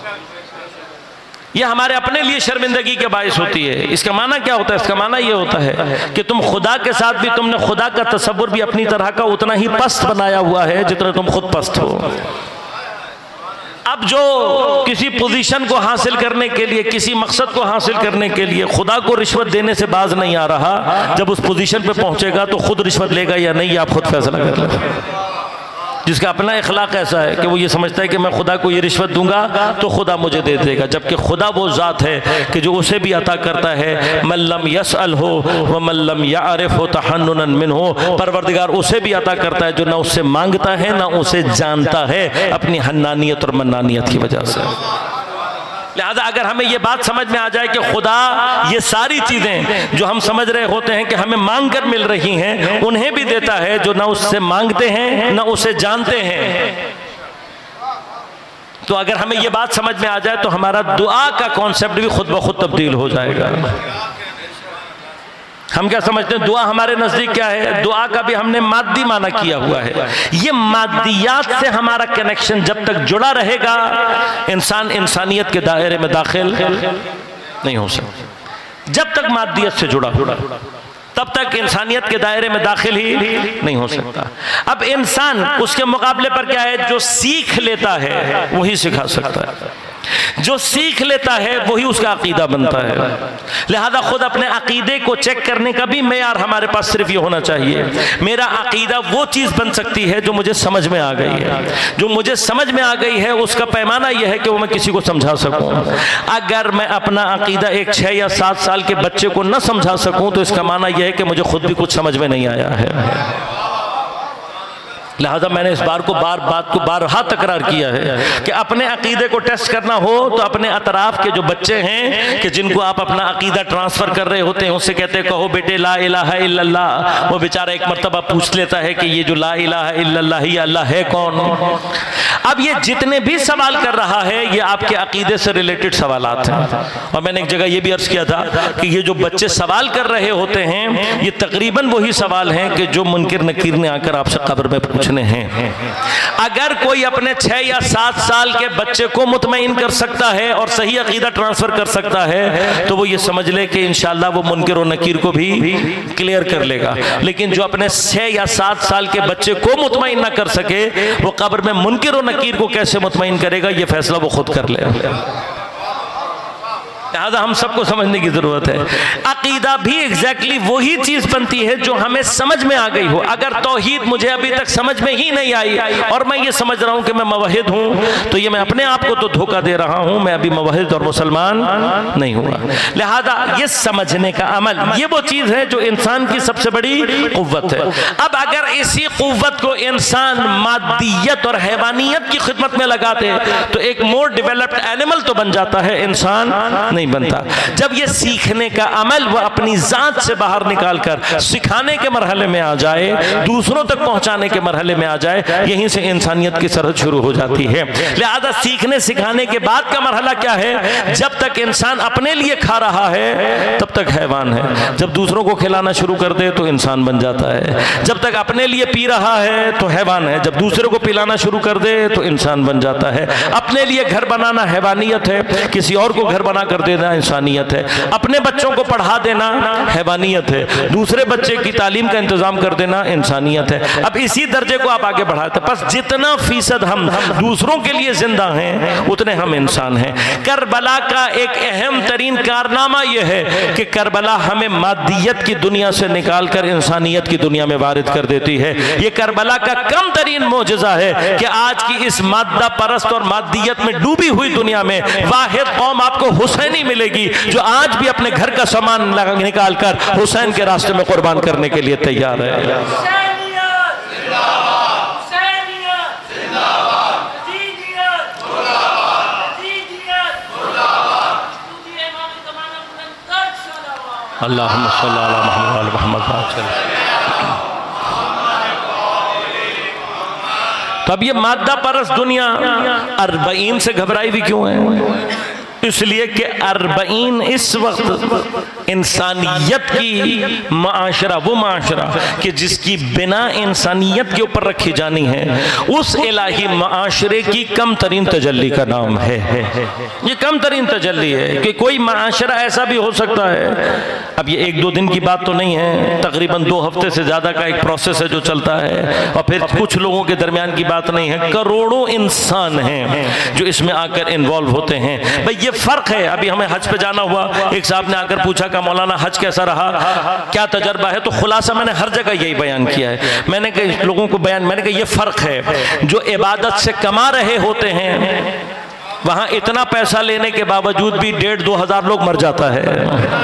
یہ ہمارے اپنے لیے شرمندگی کے باعث ہوتی ہے. اس کا معنی کیا ہوتا ہے؟ اس کا معنی یہ ہوتا ہے کہ تم خدا کے ساتھ بھی تم نے خدا کا تصور بھی اپنی طرح کا اتنا ہی پست بنایا ہوا ہے جتنا تم خود پست ہو. اب جو کسی پوزیشن کو حاصل کرنے کے لیے، کسی مقصد کو حاصل کرنے کے لیے خدا کو رشوت دینے سے باز نہیں آ رہا، جب اس پوزیشن پہ پہنچے گا تو خود رشوت لے گا یا نہیں، آپ خود فیصلہ کر لیں۔ جس کا اپنا اخلاق ایسا ہے کہ وہ یہ سمجھتا ہے کہ میں خدا کو یہ رشوت دوں گا تو خدا مجھے دے دے گا، جبکہ خدا وہ ذات ہے کہ جو اسے بھی عطا کرتا ہے۔ من لم یسأل ہو ومن لم یعرف ہو تحننا من ہو، پروردگار اسے بھی عطا کرتا ہے جو نہ اس سے مانگتا ہے نہ اسے جانتا ہے، اپنی حنانیت اور منانیت کی وجہ سے۔ لہذا اگر ہمیں یہ بات سمجھ میں آ جائے کہ خدا یہ ساری چیزیں جو ہم سمجھ رہے ہوتے ہیں کہ ہمیں مانگ کر مل رہی ہیں، انہیں بھی دیتا ہے جو نہ اس سے مانگتے ہیں نہ اسے جانتے ہیں، تو اگر ہمیں یہ بات سمجھ میں آ جائے تو ہمارا دعا کا کانسیپٹ بھی خود بخود تبدیل ہو جائے گا۔ ہم کیا سمجھتے ہیں دعا ہمارے نزدیک کیا ہے؟ دعا کا بھی ہم نے مادی معنی کیا ہوا ہے۔ یہ مادیات سے ہمارا کنیکشن جب تک جڑا رہے گا، انسان انسانیت کے دائرے میں داخل نہیں ہو سکتا۔ جب تک مادیت سے جڑا ہوا تب تک انسانیت کے دائرے میں داخل ہی نہیں ہو سکتا۔ اب انسان اس کے مقابلے پر کیا ہے؟ جو سیکھ لیتا ہے وہی سکھا سکتا ہے، جو سیکھ لیتا ہے وہی اس کا عقیدہ بنتا ہے۔ لہذا خود اپنے عقیدے کو چیک کرنے کا بھی معیار ہمارے پاس صرف یہ ہونا چاہیے، میرا عقیدہ وہ چیز بن سکتی ہے جو مجھے سمجھ میں آ گئی ہے، جو مجھے سمجھ میں آ گئی ہے اس کا پیمانہ یہ ہے کہ وہ میں کسی کو سمجھا سکوں۔ اگر میں اپنا عقیدہ ایک چھ یا سات سال کے بچے کو نہ سمجھا سکوں تو اس کا معنی یہ ہے کہ مجھے خود بھی کچھ سمجھ میں نہیں آیا ہے۔ لہذا میں نے اس بار کو بار بات کو بارہا تکرار کیا ہے کہ اپنے عقیدے کو ٹیسٹ کرنا ہو تو اپنے اطراف کے جو بچے ہیں کہ جن کو آپ اپنا عقیدہ ٹرانسفر کر رہے ہوتے ہیں، اس سے کہتے ہیں کہو بیٹے لا الہ الا اللہ، وہ بیچارہ ایک مرتبہ پوچھ لیتا ہے کہ یہ جو لا الہ الا اللہ یہ اللہ ہے کون؟ اب یہ جتنے بھی سوال کر رہا ہے یہ آپ کے عقیدے سے ریلیٹڈ سوالات ہیں، اور میں نے ایک جگہ یہ بھی عرض کیا تھا کہ یہ جو بچے سوال کر رہے ہوتے ہیں یہ تقریباً وہی سوال ہیں کہ جو منکر نکیر نے آ کر آپ سے قبر میں پوچھنے ہیں۔ اگر کوئی اپنے چھ یا سات سال کے بچے کو مطمئن کر سکتا ہے اور صحیح عقیدہ ٹرانسفر کر سکتا ہے تو وہ یہ سمجھ لے کہ انشاءاللہ وہ منکر و نکیر کو بھی کلیئر کر لے گا، لیکن جو اپنے چھ یا سات سال کے بچے کو مطمئن نہ کر سکے وہ قبر میں منکر و نکیر کو کیسے مطمئن کرے گا؟ یہ فیصلہ وہ خود کر لے۔ لہذا ہم سب کو سمجھنے کی ضرورت ہے، عقیدہ بھی ایگزیکٹلی وہی چیز بنتی ہے جو ہمیں سمجھ میں آ گئی ہو۔ اگر توحید مجھے ابھی تک سمجھ میں ہی نہیں آئی اور میں یہ سمجھ رہا ہوں کہ میں موحد ہوں تو یہ میں اپنے آپ کو تو دھوکہ دے رہا ہوں، میں ابھی موحد اور مسلمان نہیں ہوا۔ لہذا یہ سمجھنے کا عمل یہ وہ چیز ہے جو انسان کی سب سے بڑی قوت ہے۔ اب اگر اسی قوت کو انسان مادیت اور حیوانیت کی خدمت میں لگا دے تو ایک مور ڈیولپڈ اینیمل تو بن جاتا ہے، انسان نہیں بنتا۔ جب یہ سیکھنے کا عمل وہ اپنی ذات سے باہر نکال کر سکھانے کے مرحلے میں آ جائے، دوسروں تک پہنچانے کے مرحلے میں آ جائے، یہیں سے انسانیت کی سرحد شروع ہو جاتی ہے۔ لہذا سیکھنے سکھانے کے بعد کا مرحلہ کیا ہے؟ جب تک انسان اپنے لیے کھا رہا ہے تب تک حیوان ہے، جب دوسروں کو کھلانا شروع کر دے تو انسان بن جاتا ہے، جب تک اپنے لیے پی رہا ہے تو حیوان ہے، جب دوسروں کو پلانا شروع کر دے تو انسان بن جاتا ہے۔ اپنے لیے گھر بنانا حیوانیت ہے، کسی اور کو گھر بنا کر دینا انسانیت ہے، اپنے بچوں کو پڑھا دینا حیوانیت ہے، دوسرے بچے کی تعلیم کا انتظام کر دینا انسانیت ہے۔ اب اسی درجے کو آپ آگے بڑھاتے ہیں، پس جتنا فیصد ہم دوسروں کے لیے زندہ ہیں اتنے ہم انسان ہیں۔ کربلا کا ایک اہم ترین کارنامہ یہ ہے کہ کربلا ہمیں مادیت کی دنیا سے نکال کر انسانیت کی دنیا میں وارد کر دیتی ہے۔ یہ کربلا کا کم ترین معجزہ ہے کہ آج کی اس مادہ پرست اور مادیت میں ڈوبی ہوئی دنیا میں واحد قوم آپ کو حسینی ملے گی جو آج بھی اپنے گھر کا سامان نکال کر حسین کے راستے میں قربان کرنے کے لیے تیار ہے۔ اللہم صلی علی محمد محمد۔ تو اب یہ مادہ پرست دنیا اربعین سے گھبرائی بھی کیوں ہے؟ اس لیے کہ اربعین اس وقت انسانیت کی معاشرہ، وہ معاشرہ کہ جس کی بنا انسانیت کے اوپر رکھی جانی ہے، اس الہی معاشرے کی کم ترین تجلی کا نام ہے۔ یہ کم ترین تجلی ہے کہ کوئی معاشرہ ایسا بھی ہو سکتا ہے، اب یہ ایک دو دن کی بات تو نہیں ہے، تقریباً دو ہفتے سے زیادہ کا ایک پروسیس ہے جو چلتا ہے، اور پھر کچھ لوگوں کے درمیان کی بات نہیں ہے، کروڑوں انسان ہیں جو اس میں آ کر انوالو ہوتے ہیں۔ بھئی یہ فرق ہے۔ ابھی ہمیں حج پہ جانا ہوا، ایک صاحب نے آ کر پوچھا کہ مولانا حج کیسا رہا، کیا تجربہ ہے؟ تو خلاصہ میں نے ہر جگہ یہی بیان کیا ہے، میں نے کہ لوگوں کو بیان میں نے کہ یہ فرق ہے، جو عبادت سے کما رہے ہوتے ہیں وہاں اتنا پیسہ لینے کے باوجود بھی ڈیڑھ دو ہزار لوگ مر جاتا ہے،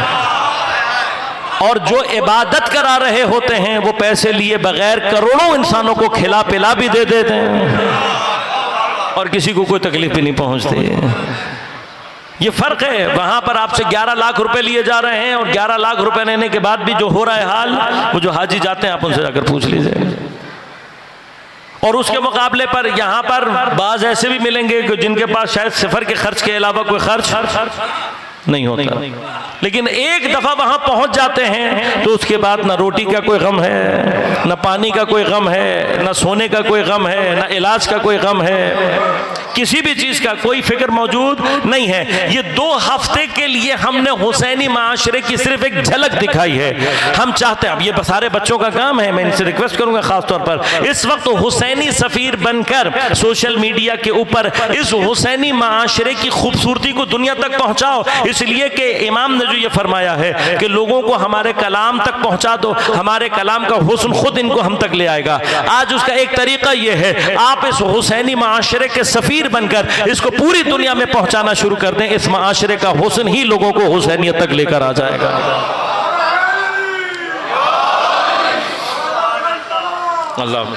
اور جو عبادت کرا رہے ہوتے ہیں وہ پیسے لیے بغیر کروڑوں انسانوں کو کھلا پلا بھی دے دیتے ہیں اور کسی کو کوئی تکلیف بھی نہیں پہنچتی۔ یہ فرق ہے۔ وہاں پر آپ سے گیارہ لاکھ روپے لیے جا رہے ہیں، اور گیارہ لاکھ روپے لینے کے بعد بھی جو ہو رہا ہے حال، وہ جو حاجی جاتے ہیں آپ ان سے جا کر پوچھ لیجئے۔ اور اس کے مقابلے پر یہاں پر بعض ایسے بھی ملیں گے کہ جن کے پاس شاید سفر کے خرچ کے علاوہ کوئی خرچ نہیں ہوتا، لیکن ایک دفعہ وہاں پہنچ جاتے ہیں تو اس کے بعد نہ روٹی کا کوئی غم ہے، نہ پانی کا کوئی غم ہے، نہ سونے کا کوئی غم ہے، نہ علاج کا کوئی غم ہے، کسی بھی چیز کا کوئی فکر موجود نہیں ہے۔ یہ دو ہفتے کے لیے ہم نے حسینی معاشرے کی صرف ایک جھلک دکھائی ہے۔ ہم چاہتے ہیں، اب یہ سارے بچوں کا کام ہے، میں ان سے ریکویسٹ کروں گا خاص طور پر اس وقت حسینی سفیر بن کر سوشل میڈیا کے اوپر اس حسینی معاشرے کی خوبصورتی کو دنیا تک پہنچاؤ، اس لیے کہ امام نے جو یہ فرمایا ہے کہ لوگوں کو ہمارے کلام تک پہنچا دو، ہمارے کلام کا حسن خود ان کو ہم تک لے آئے گا۔ آج اس کا ایک طریقہ یہ ہے، آپ اس حسینی معاشرے کے سفیر بن کر اس کو پوری دنیا میں پہنچانا شروع کر دیں، اس معاشرے کا حسن ہی لوگوں کو حسینیت تک لے کر آ جائے گا۔ اللہ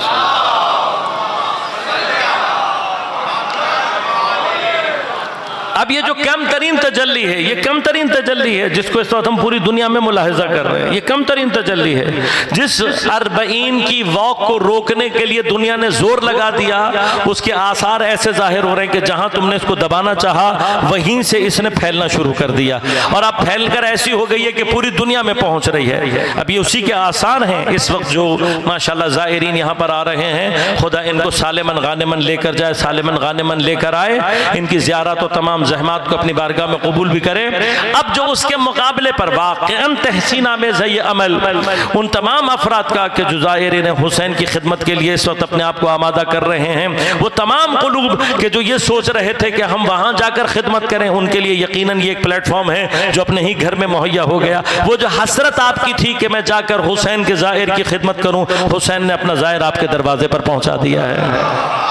اب یہ جو کم ترین تجلی ہے، یہ کم ترین تجلی ہے جس کو اس وقت ہم پوری دنیا میں ملاحظہ کر رہے ہیں، یہ کم ترین تجلی ہے جس اربعین کی واک کو روکنے کے لیے دنیا نے زور لگا دیا، اس کے آثار ایسے ظاہر ہو رہے ہیں کہ جہاں تم نے اس کو دبانا چاہا وہیں سے اس نے پھیلنا شروع کر دیا، اور اب پھیل کر ایسی ہو گئی ہے کہ پوری دنیا میں پہنچ رہی ہے۔ اب یہ اسی کے آثار ہیں اس وقت جو ماشاءاللہ زائرین یہاں پر آ رہے ہیں، خدا ان کو سالمن غانمن لے کر جائے، سالمن غانمن لے کر آئے، ان کی زیارت و تمام زحمات کو اپنی بارگاہ میں قبول بھی کرے۔ اب جو اس کے مقابلے پر واقعاً تحسین آمیز ہے یہ عمل ان تمام افراد کا کہ جو زائرین حسین کی خدمت کے لیے اس وقت اپنے آپ کو آمادہ کر رہے ہیں، وہ تمام قلوب کہ جو یہ سوچ رہے تھے کہ ہم وہاں جا کر خدمت کریں، ان کے لیے یقیناً یہ ایک پلیٹ فارم ہے جو اپنے ہی گھر میں مہیا ہو گیا۔ وہ جو حسرت آپ کی تھی کہ میں جا کر حسین کے زائر کی خدمت کروں، حسین نے اپنا زائر آپ کے دروازے پر پہنچا دیا ہے۔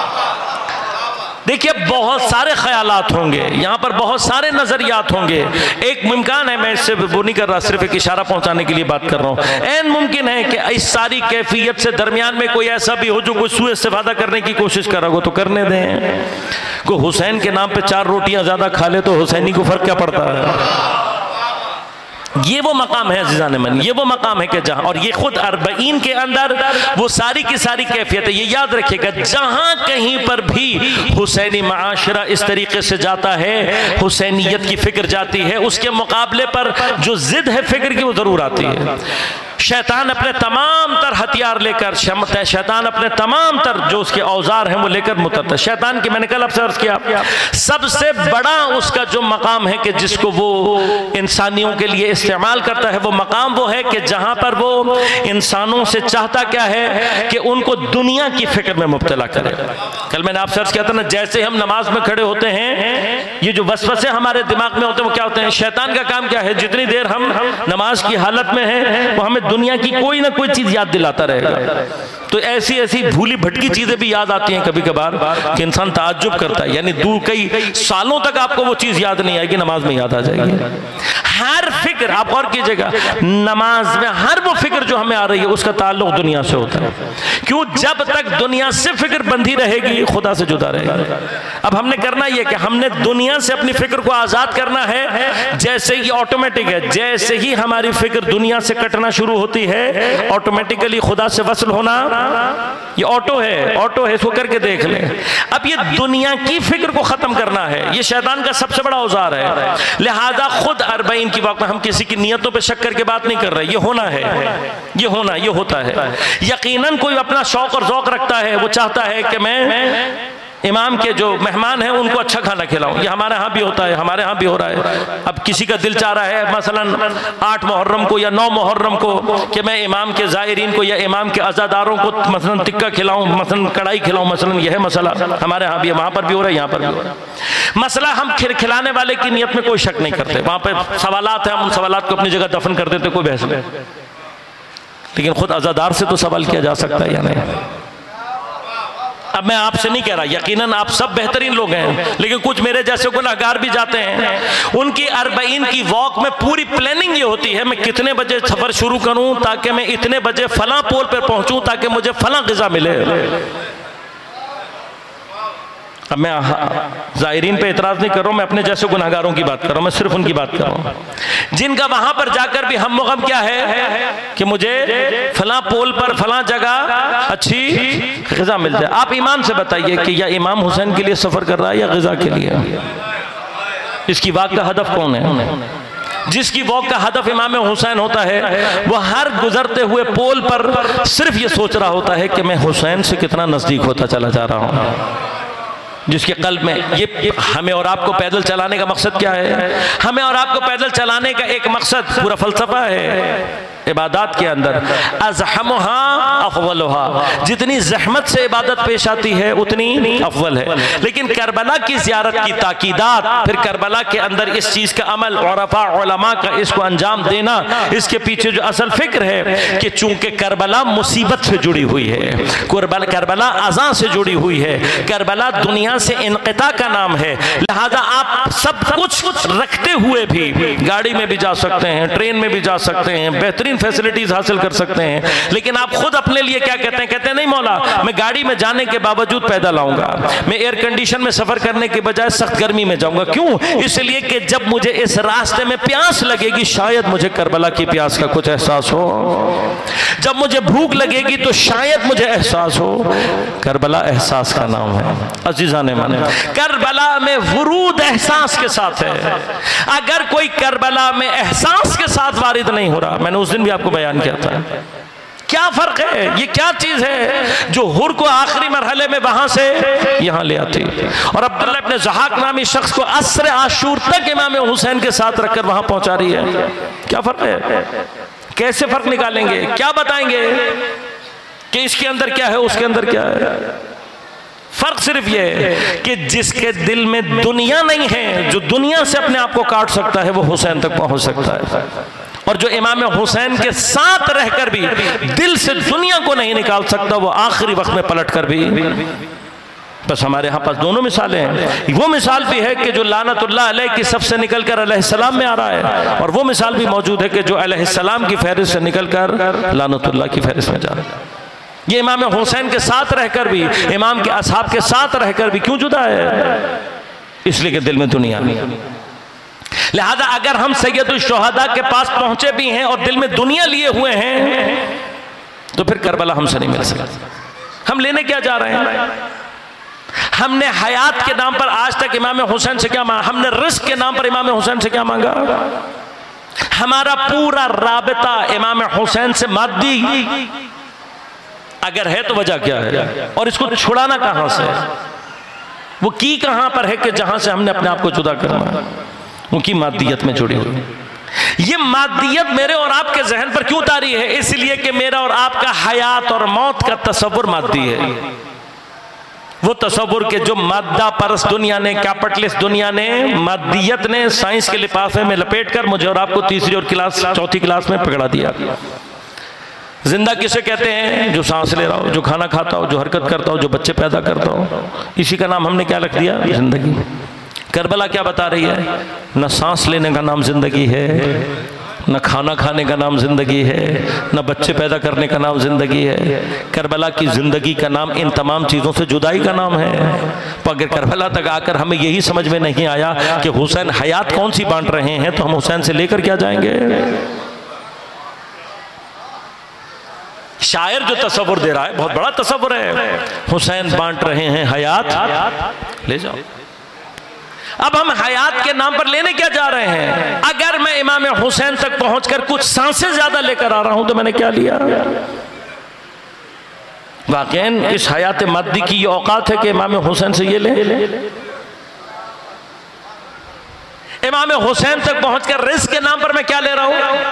دیکھیے بہت سارے خیالات ہوں گے یہاں پر، بہت سارے نظریات ہوں گے، ایک ممکن ہے، میں اس سے وہ نہیں کر رہا، صرف ایک اشارہ پہنچانے کے لیے بات کر رہا ہوں، این ممکن ہے کہ اس ساری کیفیت سے درمیان میں کوئی ایسا بھی ہو جو کوئی سوء استفادہ کرنے کی کوشش کر رہا ہو، تو کرنے دیں۔ کوئی حسین کے نام پہ چار روٹیاں زیادہ کھا لے تو حسینی کو فرق کیا پڑتا ہے؟ یہ وہ مقام ہے عزیزان من، یہ وہ مقام ہے کہ جہاں، اور یہ خود اربعین کے اندر وہ ساری کی ساری کیفیت ہے۔ یہ یاد رکھے گا، جہاں کہیں پر بھی حسینی معاشرہ اس طریقے سے جاتا ہے، حسینیت کی فکر جاتی ہے، اس کے مقابلے پر جو ضد ہے فکر کی وہ ضرور آتی ہے۔ شیطان اپنے تمام تر ہتھیار لے کر، شیطان اپنے تمام تر جو اس کے اوزار ہیں وہ لے کر مترتا ہے۔ شیطان کی میں نے کل آپ سے عرض کیا، سب سے بڑا اس کا جو مقام ہے کہ جس کو وہ انسانیوں کے لیے استعمال کرتا ہے، وہ مقام وہ ہے کہ جہاں پر وہ انسانوں سے چاہتا کیا ہے کہ ان کو دنیا کی فکر میں مبتلا کرے۔ کل میں نے آپ سے عرض کیا تھا نا، جیسے ہم نماز میں کھڑے ہوتے ہیں، یہ جو وسوسے ہمارے دماغ میں ہوتے ہیں وہ کیا ہوتے ہیں؟ شیطان کا کام کیا ہے؟ جتنی دیر ہم نماز کی حالت میں ہیں وہ ہمیں دنیا کی کوئی نہ کوئی چیز یاد دلاتا رہے گا۔ تو ایسی ایسی بھولی بھٹکی چیزیں بھی یاد آتی ہیں کبھی کبھار کہ انسان تعجب کرتا ہے، یعنی دور کئی سالوں تک آپ کو وہ چیز یاد نہیں آئے گی، نماز میں یاد آ جائے گی۔ ہر فکر، آپ غور کیجئے گا، نماز میں ہر وہ فکر جو ہمیں آ رہی ہے اس کا تعلق دنیا سے ہوتا ہے۔ کیوں؟ جب تک دنیا سے فکر بندھی رہے گی خدا سے جدا رہے گی۔ اب ہم نے کرنا یہ کہ ہم نے دنیا سے اپنی فکر کو آزاد کرنا ہے، جیسے ہی آٹومیٹک ہے، جیسے ہی ہماری فکر دنیا سے کٹنا شروع ہوتی ہے، آٹومیٹکلی خدا سے وصل ہونا یہ آٹو ہے، آٹو ہے، اس کو کر کے دیکھ لیں۔ اب یہ دنیا کی فکر کو ختم کرنا ہے، یہ شیطان کا سب سے بڑا اوزار ہے۔ لہذا خود اربعین کی وقت میں ہم کسی کی نیتوں پہ شک کر کے بات نہیں کر رہے، یہ ہونا ہے، یہ ہونا یہ ہوتا ہے۔ یقیناً کوئی اپنا شوق اور ذوق رکھتا ہے، وہ چاہتا ہے کہ میں امام کے جو مہمان ہیں ان کو اچھا کھانا کھلاؤں، یہ ہمارے ہاں بھی ہوتا ہے، ہمارے ہاں بھی ہو رہا ہے۔ اب کسی کا دل چاہ رہا ہے مثلا آٹھ محرم کو یا نو محرم کو کہ میں امام کے زائرین کو یا امام کے عزاداروں کو مثلا ٹکا کھلاؤں، مثلا کڑھائی کھلاؤں، مثلا یہ ہے مسئلہ، ہمارے ہاں بھی، وہاں پر بھی ہو رہا ہے، یہاں پر بھی ہو رہا ہے۔ مسئلہ ہم کھلانے والے کی نیت میں کوئی شک نہیں کرتے، وہاں پہ سوالات ہیں، ہم ان سوالات کو اپنی جگہ دفن کر دیتے، کوئی بحث نہیں، لیکن خود عزادار سے تو سوال کیا جا سکتا ہے یا نہیں؟ اب میں آپ سے نہیں کہہ رہا، یقیناً آپ سب بہترین لوگ ہیں، لیکن کچھ میرے جیسے گناہگار بھی جاتے ہیں۔ ان کی اربعین کی واک میں پوری پلاننگ یہ ہوتی ہے، میں کتنے بجے سفر شروع کروں تاکہ میں اتنے بجے فلاں پول پر پہنچوں تاکہ مجھے فلاں غذا ملے۔ اب میں زائرین پہ اعتراض نہیں کر رہا ہوں، میں اپنے جیسے گناہگاروں کی بات کر رہا ہوں، میں صرف ان کی بات کر رہا ہوں جن کا وہاں پر جا کر بھی ہم و غم کیا ہے کہ مجھے فلاں پول پر فلاں جگہ اچھی غذا مل جائے۔ آپ ایمان سے بتائیے کہ یا امام حسین کے لیے سفر کر رہا ہے یا غذا کے لیے؟ اس کی واقع کا ہدف کون ہے؟ جس کی واک کا ہدف امام حسین ہوتا ہے وہ ہر گزرتے ہوئے پول پر صرف یہ سوچ رہا ہوتا ہے کہ میں حسین سے کتنا نزدیک ہوتا چلا جا رہا ہوں۔ جس کے قلب میں یہ ہمیں اور آپ کو پیدل چلانے کا مقصد کیا ہے؟ ہمیں اور آپ کو پیدل چلانے کا ایک مقصد پورا فلسفہ ہے عبادات کے اندر، ازحمها افضلها، جتنی زحمت سے عبادت پیش آتی ہے اتنی افضل ہے۔ لیکن کربلا کی زیارت کی تاکیدات، پھر کربلا کے اندر اس چیز کا عمل، عرفاء علماء کا اس کو انجام دینا، اس کے پیچھے جو اصل فکر ہے کہ چونکہ کربلا مصیبت سے جڑی ہوئی ہے، کربلا اذان سے جڑی ہوئی ہے، کربلا دنیا سے انقطاع کا نام ہے، لہذا آپ سب کچھ رکھتے ہوئے بھی گاڑی میں بھی جا سکتے ہیں، ٹرین میں بھی جا سکتے ہیں، بہترین فیسلٹیز حاصل کر سکتے ہیں، لیکن آپ خود اپنے لیے کیا کہتے ہیں؟ کہتے ہیں نہیں مولا، میں گاڑی میں جانے کے باوجود پیدل آؤں گا، میں ایئر کنڈیشن میں سفر کرنے کے بجائے سخت گرمی میں جاؤں گا۔ کیوں؟ اس لیے کہ جب مجھے اس راستے میں پیاس لگے گی شاید مجھے کربلا کی پیاس کا کچھ احساس ہو، جب مجھے بھوک لگے گی تو شاید مجھے احساس ہو۔ کربلا احساس کا نام ہے عزیزان من، کربلا میں ورود احساس کے ساتھ ہے۔ اگر کوئی کربلا میں احساس کے ساتھ وارد نہیں ہو رہا، میں نے اس دن بھی آپ کو بیان کیا تھا، کیا فرق ہے؟ یہ کیا چیز ہے جو حر کو آخری مرحلے میں وہاں سے یہاں لے آتی اور عبداللہ ابن زحاق نامی شخص کو عصر عاشور تک امام حسین کے ساتھ رکھ کر وہاں پہنچا رہی ہے؟ کیا فرق ہے؟ کیسے فرق نکالیں گے؟ کیا بتائیں گے کہ اس کے اندر کیا ہے، اس کے اندر کیا ہے؟ فرق صرف یہ ہے کہ جس کے دل میں دنیا نہیں ہے، جو دنیا سے اپنے آپ کو کاٹ سکتا ہے، وہ حسین تک پہنچ سکتا ہے، اور جو امام حسین کے ساتھ رہ کر بھی دل سے دنیا کو نہیں نکال سکتا، وہ آخری وقت میں پلٹ کر بھی۔ بس ہمارے ہاں پاس دونوں مثالیں ہیں، وہ مثال بھی ہے کہ جو لعنت اللہ علیہ کی صف سے نکل کر علیہ السلام میں آ رہا ہے، اور وہ مثال بھی موجود ہے کہ جو علیہ السلام کی فہرست سے نکل کر لعنت اللہ کی فہرست میں جا رہا ہے۔ یہ امام حسین کے ساتھ رہ کر بھی، امام کے اصحاب کے ساتھ رہ کر بھی کیوں جدا ہے؟ اس لیے کہ دل میں دنیا نہیں۔ لہذا اگر ہم سید الشہداء کے پاس پہنچے بھی ہیں اور دل میں دنیا لیے ہوئے ہیں تو پھر کربلا ہم سے نہیں مل سکتا۔ ہم لینے کیا جا رہے ہیں؟ ہم نے حیات کے نام پر آج تک امام حسین سے کیا مانگا؟ ہم نے رزق کے نام پر امام حسین سے کیا مانگا؟ ہمارا پورا رابطہ امام حسین سے مادی اگر ہے تو وجہ کیا ہے؟ اور اس کو چھڑانا کہاں سے ہے؟ وہ کی کہاں پر ہے کہ جہاں سے ہم نے اپنے آپ کو جدا کرنا؟ وہ کی مادیت میں جڑی ہوئی۔ یہ مادیت میرے اور آپ کے ذہن پر کیوں طاری ہے؟ اس لیے کہ میرا اور آپ کا حیات اور موت کا تصور مادی ہے، وہ تصور کہ جو مادہ پرست دنیا نے، کیپٹلسٹ دنیا نے، مادیت نے سائنس کے لفافے میں لپیٹ کر مجھے اور آپ کو تیسری اور کلاس چوتھی کلاس میں پکڑا دیا۔ زندہ کسے کہتے ہیں؟ جو سانس لے رہا ہو، جو کھانا کھاتا ہو، جو حرکت کرتا ہو، جو بچے پیدا کرتا ہو، اسی کا نام ہم نے کیا رکھ دیا؟ زندگی۔ کربلا کیا بتا رہی ہے؟ نہ سانس لینے کا نام زندگی ہے، نہ کھانا کھانے کا نام زندگی ہے، نہ بچے پیدا کرنے کا نام زندگی ہے۔ کربلا کی زندگی کا نام ان تمام چیزوں سے جدائی کا نام ہے۔ تو اگر کربلا تک آ کر ہمیں یہی سمجھ میں نہیں آیا کہ حسین حیات کون سی بانٹ رہے ہیں تو ہم حسین سے لے کر کیا جائیں گے؟ شاعر جو تصور دے رہا ہے بہت بڑا تصور ہے. حسین بانٹ رہے ہیں حیات، لے جاؤ. اب ہم حیات کے نام پر لینے کیا جا رہے ہیں؟ اگر میں امام حسین تک پہنچ کر کچھ سانسیں زیادہ لے کر آ رہا ہوں تو میں نے کیا لیا؟ واقعاً اس حیات مادی کی یہ اوقات ہے کہ امام حسین سے یہ لے. امام حسین تک پہنچ کر رزق کے نام پر میں کیا لے رہا ہوں؟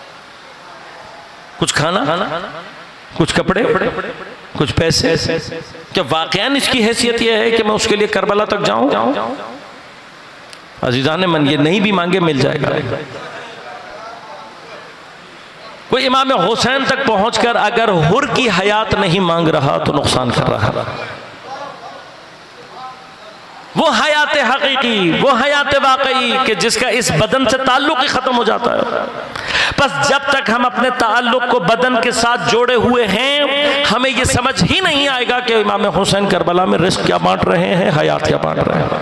کچھ کھانا، کچھ کپڑے، کچھ پیسے. کیا واقعاً اس کی حیثیت یہ ہے کہ میں اس کے لیے کربلا تک جاؤں؟ عزیزان من، یہ نہیں بھی مانگے مل جائے گا. کوئی امام حسین تک پہنچ کر اگر حر کی حیات نہیں مانگ رہا تو نقصان کر رہا. وہ حیات حقیقی، وہ حیات واقعی کہ جس کا اس بدن سے تعلق ہی ختم ہو جاتا ہے. بس جب تک ہم اپنے تعلق کو بدن کے ساتھ جوڑے ہوئے ہیں ہمیں یہ سمجھ ہی نہیں آئے گا کہ امام حسین کربلا میں رزق کیا بانٹ رہے ہیں، حیات کیا بانٹ رہے ہیں.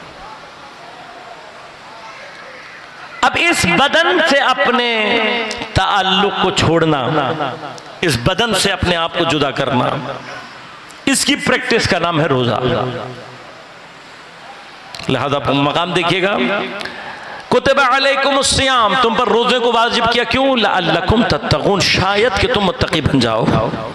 اب اس بدن سے اپنے تعلق کو چھوڑنا، اس بدن سے اپنے آپ کو جدا کرنا، اس کی پریکٹس کا نام ہے روزہ. لہذا مقام دیکھیے گا، کتب علیکم الصیام، تم پر روزے کو واجب کیا. کیوں؟ لعلکم تتقون، شاید کہ تم متقی بن جاؤ.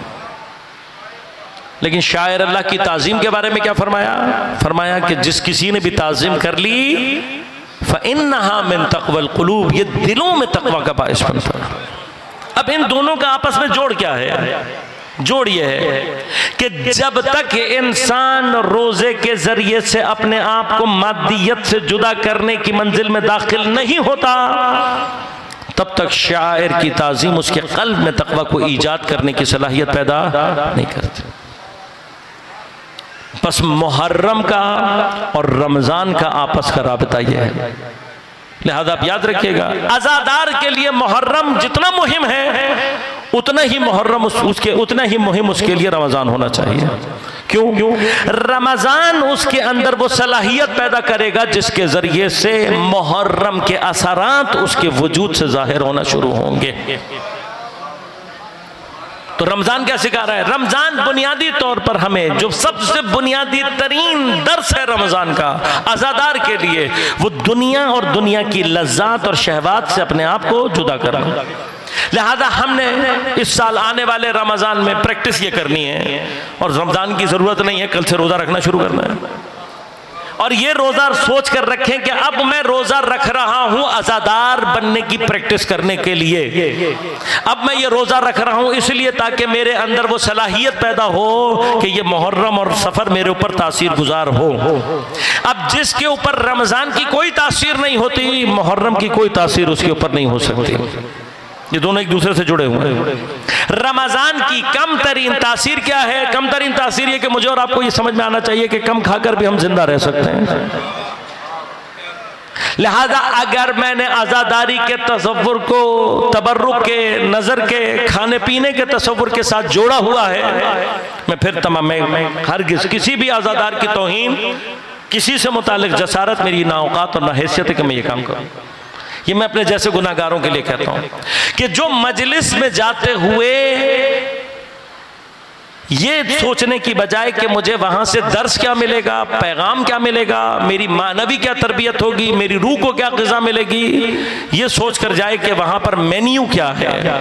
لیکن شاعر اللہ کی تعظیم کے بارے میں کیا فرمایا؟ فرمایا کہ جس کسی نے بھی تعظیم کر لی فَإِنَّهَا مِن تَقْوَى الْقُلُوبِ، یہ دلوں میں تقوی کا باعث بنتا ہے. اب ان دونوں کا آپس میں جوڑ کیا ہے؟ جوڑ یہ ہے کہ جب تک انسان روزے کے ذریعے سے اپنے آپ کو مادیت سے جدا کرنے کی منزل میں داخل نہیں ہوتا تب تک شاعر کی تعظیم اس کے قلب میں تقوی کو ایجاد کرنے کی صلاحیت پیدا نہیں کرتی. بس محرم کا اور رمضان کا آپس کا رابطہ یہ ہے. لہذا آپ یاد رکھیے گا، عزادار کے لیے محرم جتنا مہم ہے اتنا ہی محرم اس, اس کے اتنا ہی مہم اس کے لیے رمضان ہونا چاہیے. کیوں؟ رمضان اس کے اندر وہ صلاحیت پیدا کرے گا جس کے ذریعے سے محرم کے اثرات اس کے وجود سے ظاہر ہونا شروع ہوں گے. تو رمضان کیا سکھا رہا ہے؟ رمضان بنیادی طور پر ہمیں جو سب سے بنیادی ترین درس ہے رمضان کا عزادار کے لیے، وہ دنیا اور دنیا کی لذات اور شہوات سے اپنے آپ کو جدا کرنا. لہذا ہم نے اس سال آنے والے رمضان میں پریکٹس یہ کرنی ہے، اور رمضان کی ضرورت نہیں ہے، کل سے روزہ رکھنا شروع کرنا ہے. اور یہ روزہ سوچ کر رکھیں کہ اب میں روزہ رکھ رہا ہوں عزادار بننے کی پریکٹس کرنے کے لیے. اب میں یہ روزہ رکھ رہا ہوں اس لیے تاکہ میرے اندر وہ صلاحیت پیدا ہو کہ یہ محرم اور سفر میرے اوپر تاثیر گزار ہو. اب جس کے اوپر رمضان کی کوئی تاثیر نہیں ہوتی، محرم کی کوئی تاثیر اس کے اوپر نہیں ہو سکتی. یہ دونوں ایک دوسرے سے جڑے ہوئے ہیں. رمضان کی کم ترین تاثیر کیا ہے؟ کم ترین تاثیر یہ کہ مجھے اور آپ کو یہ سمجھ میں آنا چاہیے کہ کم کھا کر بھی ہم زندہ رہ سکتے ہیں. لہذا اگر میں نے عزاداری کے تصور کو تبرک کے، نظر کے، کھانے پینے کے تصور کے ساتھ جوڑا ہوا ہے، میں پھر تمام میں ہرگز کسی بھی عزادار کی توہین، کسی سے متعلق جسارت میری نہ اوقات اور نہ حیثیت ہے کہ میں یہ کام کروں. یہ میں اپنے جیسے گناہ گاروں کے لیے کہتا ہوں کہ جو مجلس میں جاتے ہوئے یہ سوچنے کی بجائے کہ مجھے وہاں سے درس کیا ملے گا، پیغام کیا ملے گا، میری معنوی کیا تربیت ہوگی، میری روح کو کیا غذا ملے گی، یہ سوچ کر جائے کہ وہاں پر مینیو کیا ہے.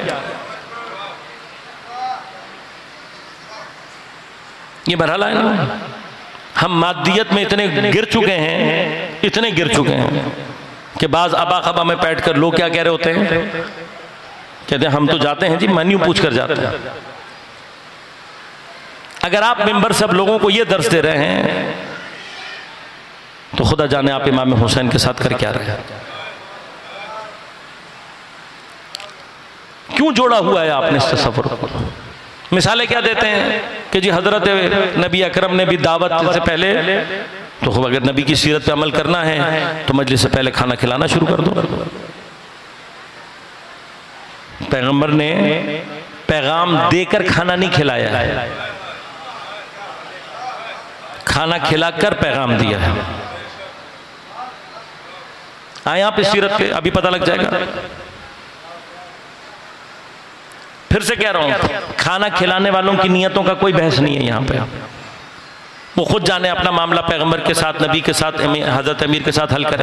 یہ مرحلہ ہے نا. ہم مادیت میں اتنے گر چکے ہیں، اتنے گر چکے ہیں کہ بعض ابا خبا میں بیٹھ کر لوگ کیا کہہ رہے ہوتے ہیں؟ کہتے ہیں ہم تو جاتے ہیں جی مینیو پوچھ کر جاتے ہیں. اگر آپ ممبر سے اب لوگوں کو یہ درس دے رہے ہیں تو خدا جانے آپ امام حسین کے ساتھ کر کیا رہے ہیں. کیوں جوڑا ہوا ہے آپ نے اس تصور کو؟ مثالیں کیا دیتے ہیں کہ جی حضرت نبی اکرم نے بھی دعوت سے پہلے، تو خب اگر نبی کی سیرت پہ عمل کرنا ہے تو مجلس سے پہلے کھانا کھلانا شروع کر دو. پیغمبر نے پیغام دے کر کھانا نہیں کھلایا ہے، کھانا کھلا کر پیغام دیا ہے. آئیں آپ اس سیرت پہ، ابھی پتہ لگ جائے گا. پھر پھر سے کہہ رہا ہوں، کھانا کھلانے والوں کی نیتوں کا کوئی بحث نہیں ہے یہاں پہ، وہ خود جانے اپنا معاملہ پیغمبر کے ساتھ، نبی کے ساتھ، حضرت امیر کے ساتھ حل کریں۔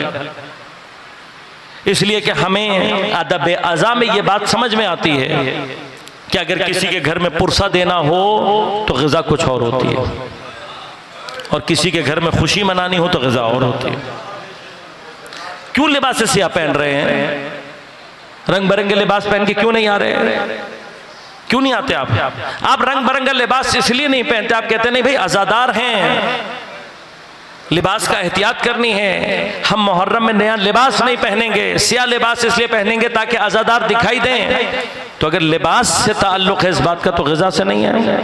اس لیے کہ ہمیں ادب اعضاء میں یہ بات سمجھ میں آتی ہے کہ اگر کسی کے گھر میں پرسہ دینا ہو تو غذا کچھ اور ہوتی ہے، اور کسی کے گھر میں خوشی منانی ہو تو غذا اور ہوتی ہے۔ کیوں لباس سیاہ پہن رہے ہیں؟ رنگ برنگے لباس پہن کے کیوں نہیں آ رہے ہیں؟ کیوں نہیں آتے آپ؟ آپ رنگ برنگا لباس اس لیے نہیں پہنتے، آپ کہتے نہیں بھئی عزادار ہیں، لباس کا احتیاط کرنی ہے، ہم محرم میں نیا لباس نہیں پہنیں گے، سیاہ لباس اس لیے پہنیں گے تاکہ عزادار دکھائی دیں۔ تو اگر لباس سے تعلق ہے اس بات کا تو غذا سے نہیں ہے۔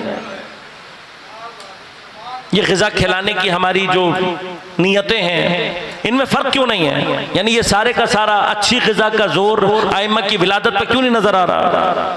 یہ غذا کھلانے کی ہماری جو نیتیں ہیں ان میں فرق کیوں نہیں ہے؟ یعنی یہ سارے کا سارا اچھی غذا کا زور ائمہ کی ولادت پہ کیوں نہیں نظر آ رہا؟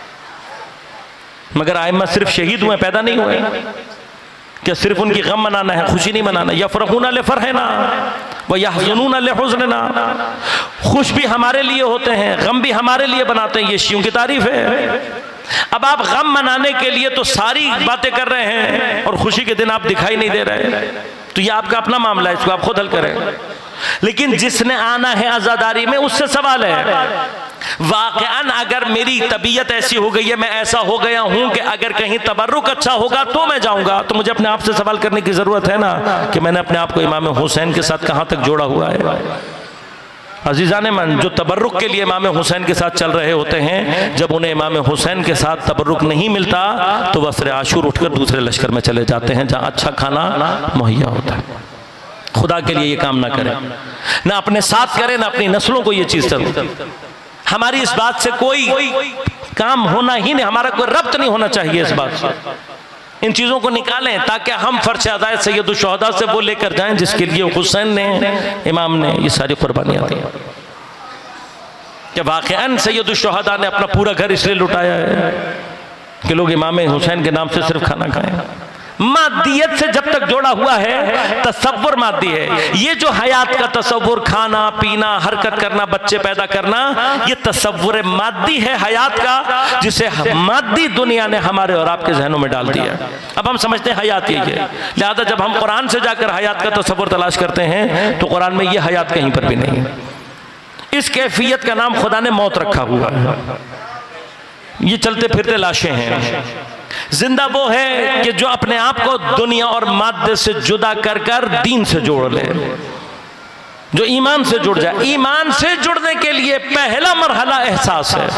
مگر ائمہ صرف شہید ہوئے، پیدا نہیں ہوئے، کہ صرف ان کی غم منانا ہے، خوشی نہیں منانا۔ یفرحون لفرحنا ویحزنون لحزننا، خوش بھی ہمارے لیے ہوتے ہیں، غم بھی ہمارے لیے بناتے ہیں، یہ شیعوں کی تعریف ہے۔ اب آپ غم منانے کے لیے تو ساری باتیں کر رہے ہیں اور خوشی کے دن آپ دکھائی نہیں دے رہے، تو یہ آپ کا اپنا معاملہ ہے، اس کو آپ خود حل کریں۔ لیکن جس نے آنا ہے عزاداری میں اس سے سوال ہے، واقعاً اگر میری طبیعت ایسی ہو گئی ہے، میں ایسا ہو گیا ہوں کہ اگر کہیں تبرک اچھا ہوگا تو میں جاؤں گا، تو مجھے اپنے آپ سے سوال کرنے کی ضرورت ہے نا کہ میں نے اپنے آپ کو امام حسین کے ساتھ کہاں تک جوڑا ہوا ہے۔ عزیزان من، جو تبرک کے لیے امام حسین کے ساتھ چل رہے ہوتے ہیں، جب انہیں امام حسین کے ساتھ تبرک نہیں ملتا تو وہ وفر عاشور اٹھ کر دوسرے لشکر میں چلے جاتے ہیں جہاں اچھا کھانا مہیا ہوتا ہے۔ خدا کے لیے یہ کام نہ کریں، نہ اپنے ساتھ کریں، نہ اپنی نسلوں کو یہ چیز کریں۔ ہماری اس بات سے کوئی کام ہونا ہی نہیں، ہمارا کوئی ربط نہیں ہونا چاہیے اس بات سے۔ ان چیزوں کو نکالیں تاکہ ہم فرش عدائے سید الشہداء سے وہ لے کر جائیں جس کے لیے حسین نے، امام نے یہ ساری قربانیاں دی، کہ واقعاً سید الشہداء نے اپنا پورا گھر اس لیے لٹایا ہے کہ لوگ امام حسین کے نام سے صرف کھانا کھائیں۔ مادیت سے جب تک جوڑا ہوا ہے تصور مادی ہے، یہ جو حیات کا تصور، کھانا پینا، حرکت کرنا، بچے پیدا کرنا، یہ تصور مادی ہے حیات کا، جسے مادی دنیا نے ہمارے اور آپ کے ذہنوں میں ڈال دیا۔ اب ہم سمجھتے ہیں حیات یہ ہے، لہذا جب ہم قرآن سے جا کر حیات کا تصور تلاش کرتے ہیں تو قرآن میں یہ حیات کہیں پر بھی نہیں ہے۔ اس کیفیت کا نام خدا نے موت رکھا ہوا ہے۔ یہ چلتے پھرتے لاشیں ہیں۔ زندہ وہ ہے کہ جو اپنے آپ کو دنیا اور مادے سے جدا کر کر دین سے جوڑ لے، جو ایمان سے جڑ جائے۔ ایمان سے جڑنے کے لیے پہلا مرحلہ احساس ہے۔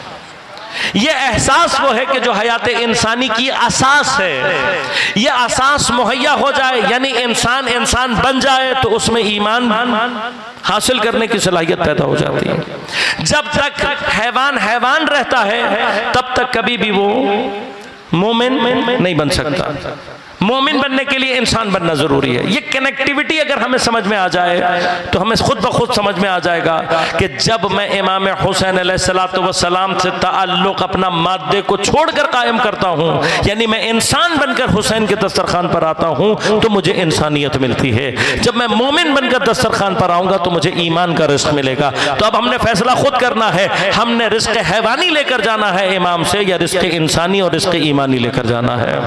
یہ احساس وہ ہے کہ جو حیات انسانی کی اساس ہے، یہ اساس مہیا ہو جائے، یعنی انسان انسان بن جائے تو اس میں ایمان حاصل کرنے کی صلاحیت پیدا ہو جاتی ہے۔ جب تک حیوان حیوان رہتا ہے تب تک کبھی بھی وہ مومن نہیں بن سکتا۔ مومن بننے کے لیے انسان بننا ضروری ہے۔ یہ کنیکٹیوٹی اگر ہمیں سمجھ میں آ جائے تو ہمیں خود بخود سمجھ میں آ جائے گا کہ جب میں امام حسین علیہ السلام سے تعلق اپنا مادے کو چھوڑ کر قائم کرتا ہوں، یعنی میں انسان بن کر حسین کے دسترخوان پر آتا ہوں تو مجھے انسانیت ملتی ہے۔ جب میں مومن بن کر دسترخوان پر آؤں گا تو مجھے ایمان کا رزق ملے گا۔ تو اب ہم نے فیصلہ خود کرنا ہے، ہم نے رزق حیوانی لے کر جانا ہے امام سے، یا رزق انسانی اور رزق ایمانی لے کر جانا ہے۔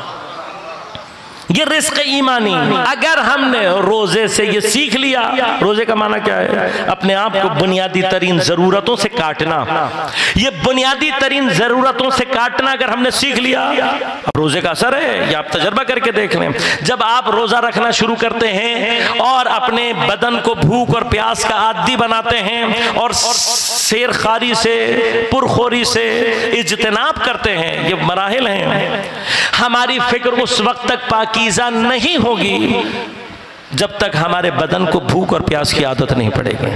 یہ رزق ایمانی اگر ہم نے روزے سے یہ سیکھ لیا، روزے کا معنی کیا ہے؟ اپنے آپ کو بنیادی ترین ضرورتوں سے کاٹنا۔ یہ بنیادی ترین ضرورتوں سے کاٹنا اگر ہم نے سیکھ لیا، اب روزے کا اثر ہے، یہ آپ تجربہ کر کے دیکھ لیں۔ جب آپ روزہ رکھنا شروع کرتے ہیں اور اپنے بدن کو بھوک اور پیاس کا عادی بناتے ہیں اور سیر خاری سے، پرخوری سے اجتناب کرتے ہیں، یہ مراحل ہیں۔ ہماری فکر اس وقت تک پاکیزہ نہیں ہوگی جب تک ہمارے بدن کو بھوک اور پیاس کی عادت نہیں پڑے گی۔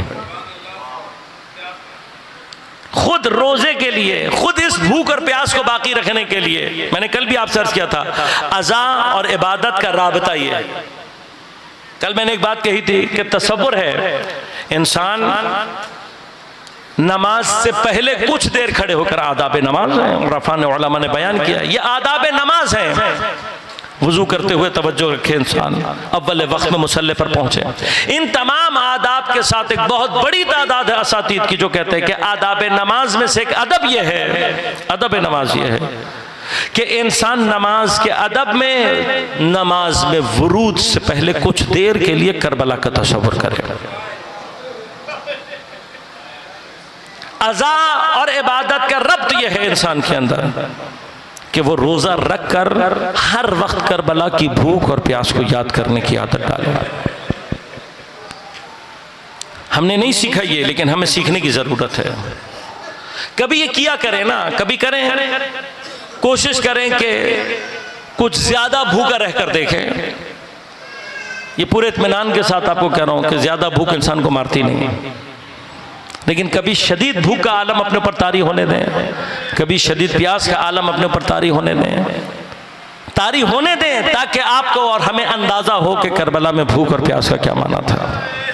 خود روزے کے لیے، خود اس بھوک اور پیاس کو باقی رکھنے کے لیے، میں نے کل بھی آپ سے عرض کیا تھا، عزا اور عبادت کا رابطہ یہ ہے۔ کل میں نے ایک بات کہی تھی کہ تصور ہے انسان نماز سے پہلے کچھ دیر کھڑے ہو کر آداب نماز ہیں، عرفان علماء نے بیان کیا، یہ آداب نماز ہیں۔ وضو کرتے ہوئے توجہ رکھے انسان، اول وقت میں مصلی پر پہنچے۔ ان تمام آداب کے ساتھ ایک بہت بڑی تعداد ہے اساتید کی جو کہتے ہیں کہ آداب نماز میں سے ایک ادب یہ ہے، ادب نماز یہ ہے کہ انسان نماز کے ادب میں نماز میں ورود سے پہلے کچھ دیر کے لیے کربلا کا تصور کرے۔ عزا اور عبادت کا ربط یہ ہے انسان کے اندر کہ وہ روزہ رکھ کر ہر وقت کربلا کی بھوک اور پیاس کو یاد کرنے کی عادت ڈالے۔ ہم نے نہیں سیکھا یہ، لیکن ہمیں سیکھنے کی ضرورت ہے۔ کبھی یہ کیا کریں نا، کبھی کریں، کوشش کریں کہ کچھ زیادہ بھوکا رہ کر دیکھیں۔ یہ پورے اطمینان کے ساتھ آپ کو کہہ رہا ہوں کہ زیادہ بھوک انسان کو مارتی نہیں، لیکن کبھی شدید بھوک کا عالم اپنے اوپر طاری ہونے دیں، کبھی شدید پیاس کا عالم اپنے اوپر طاری ہونے دیں، طاری ہونے دیں تاکہ آپ کو اور ہمیں اندازہ ہو کہ کربلا میں بھوک اور پیاس کا کیا معنی تھا۔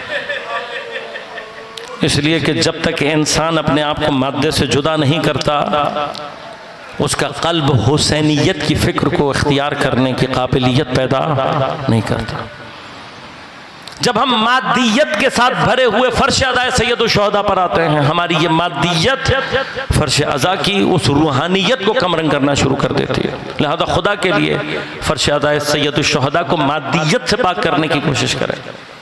اس لیے کہ جب تک انسان اپنے آپ کو مادے سے جدا نہیں کرتا، اس کا قلب حسینیت کی فکر کو اختیار کرنے کی قابلیت پیدا نہیں کرتا۔ جب ہم مادیت کے ساتھ بھرے ہوئے فرش ادائے سید الشہداء پر آتے ہیں، ہماری یہ مادیت فرش ازا کی اس روحانیت کو کم رنگ کرنا شروع کر دیتی ہے۔ لہذا خدا کے لیے فرش ادائے سید الشہداء کو مادیت سے پاک کرنے کی کوشش کریں۔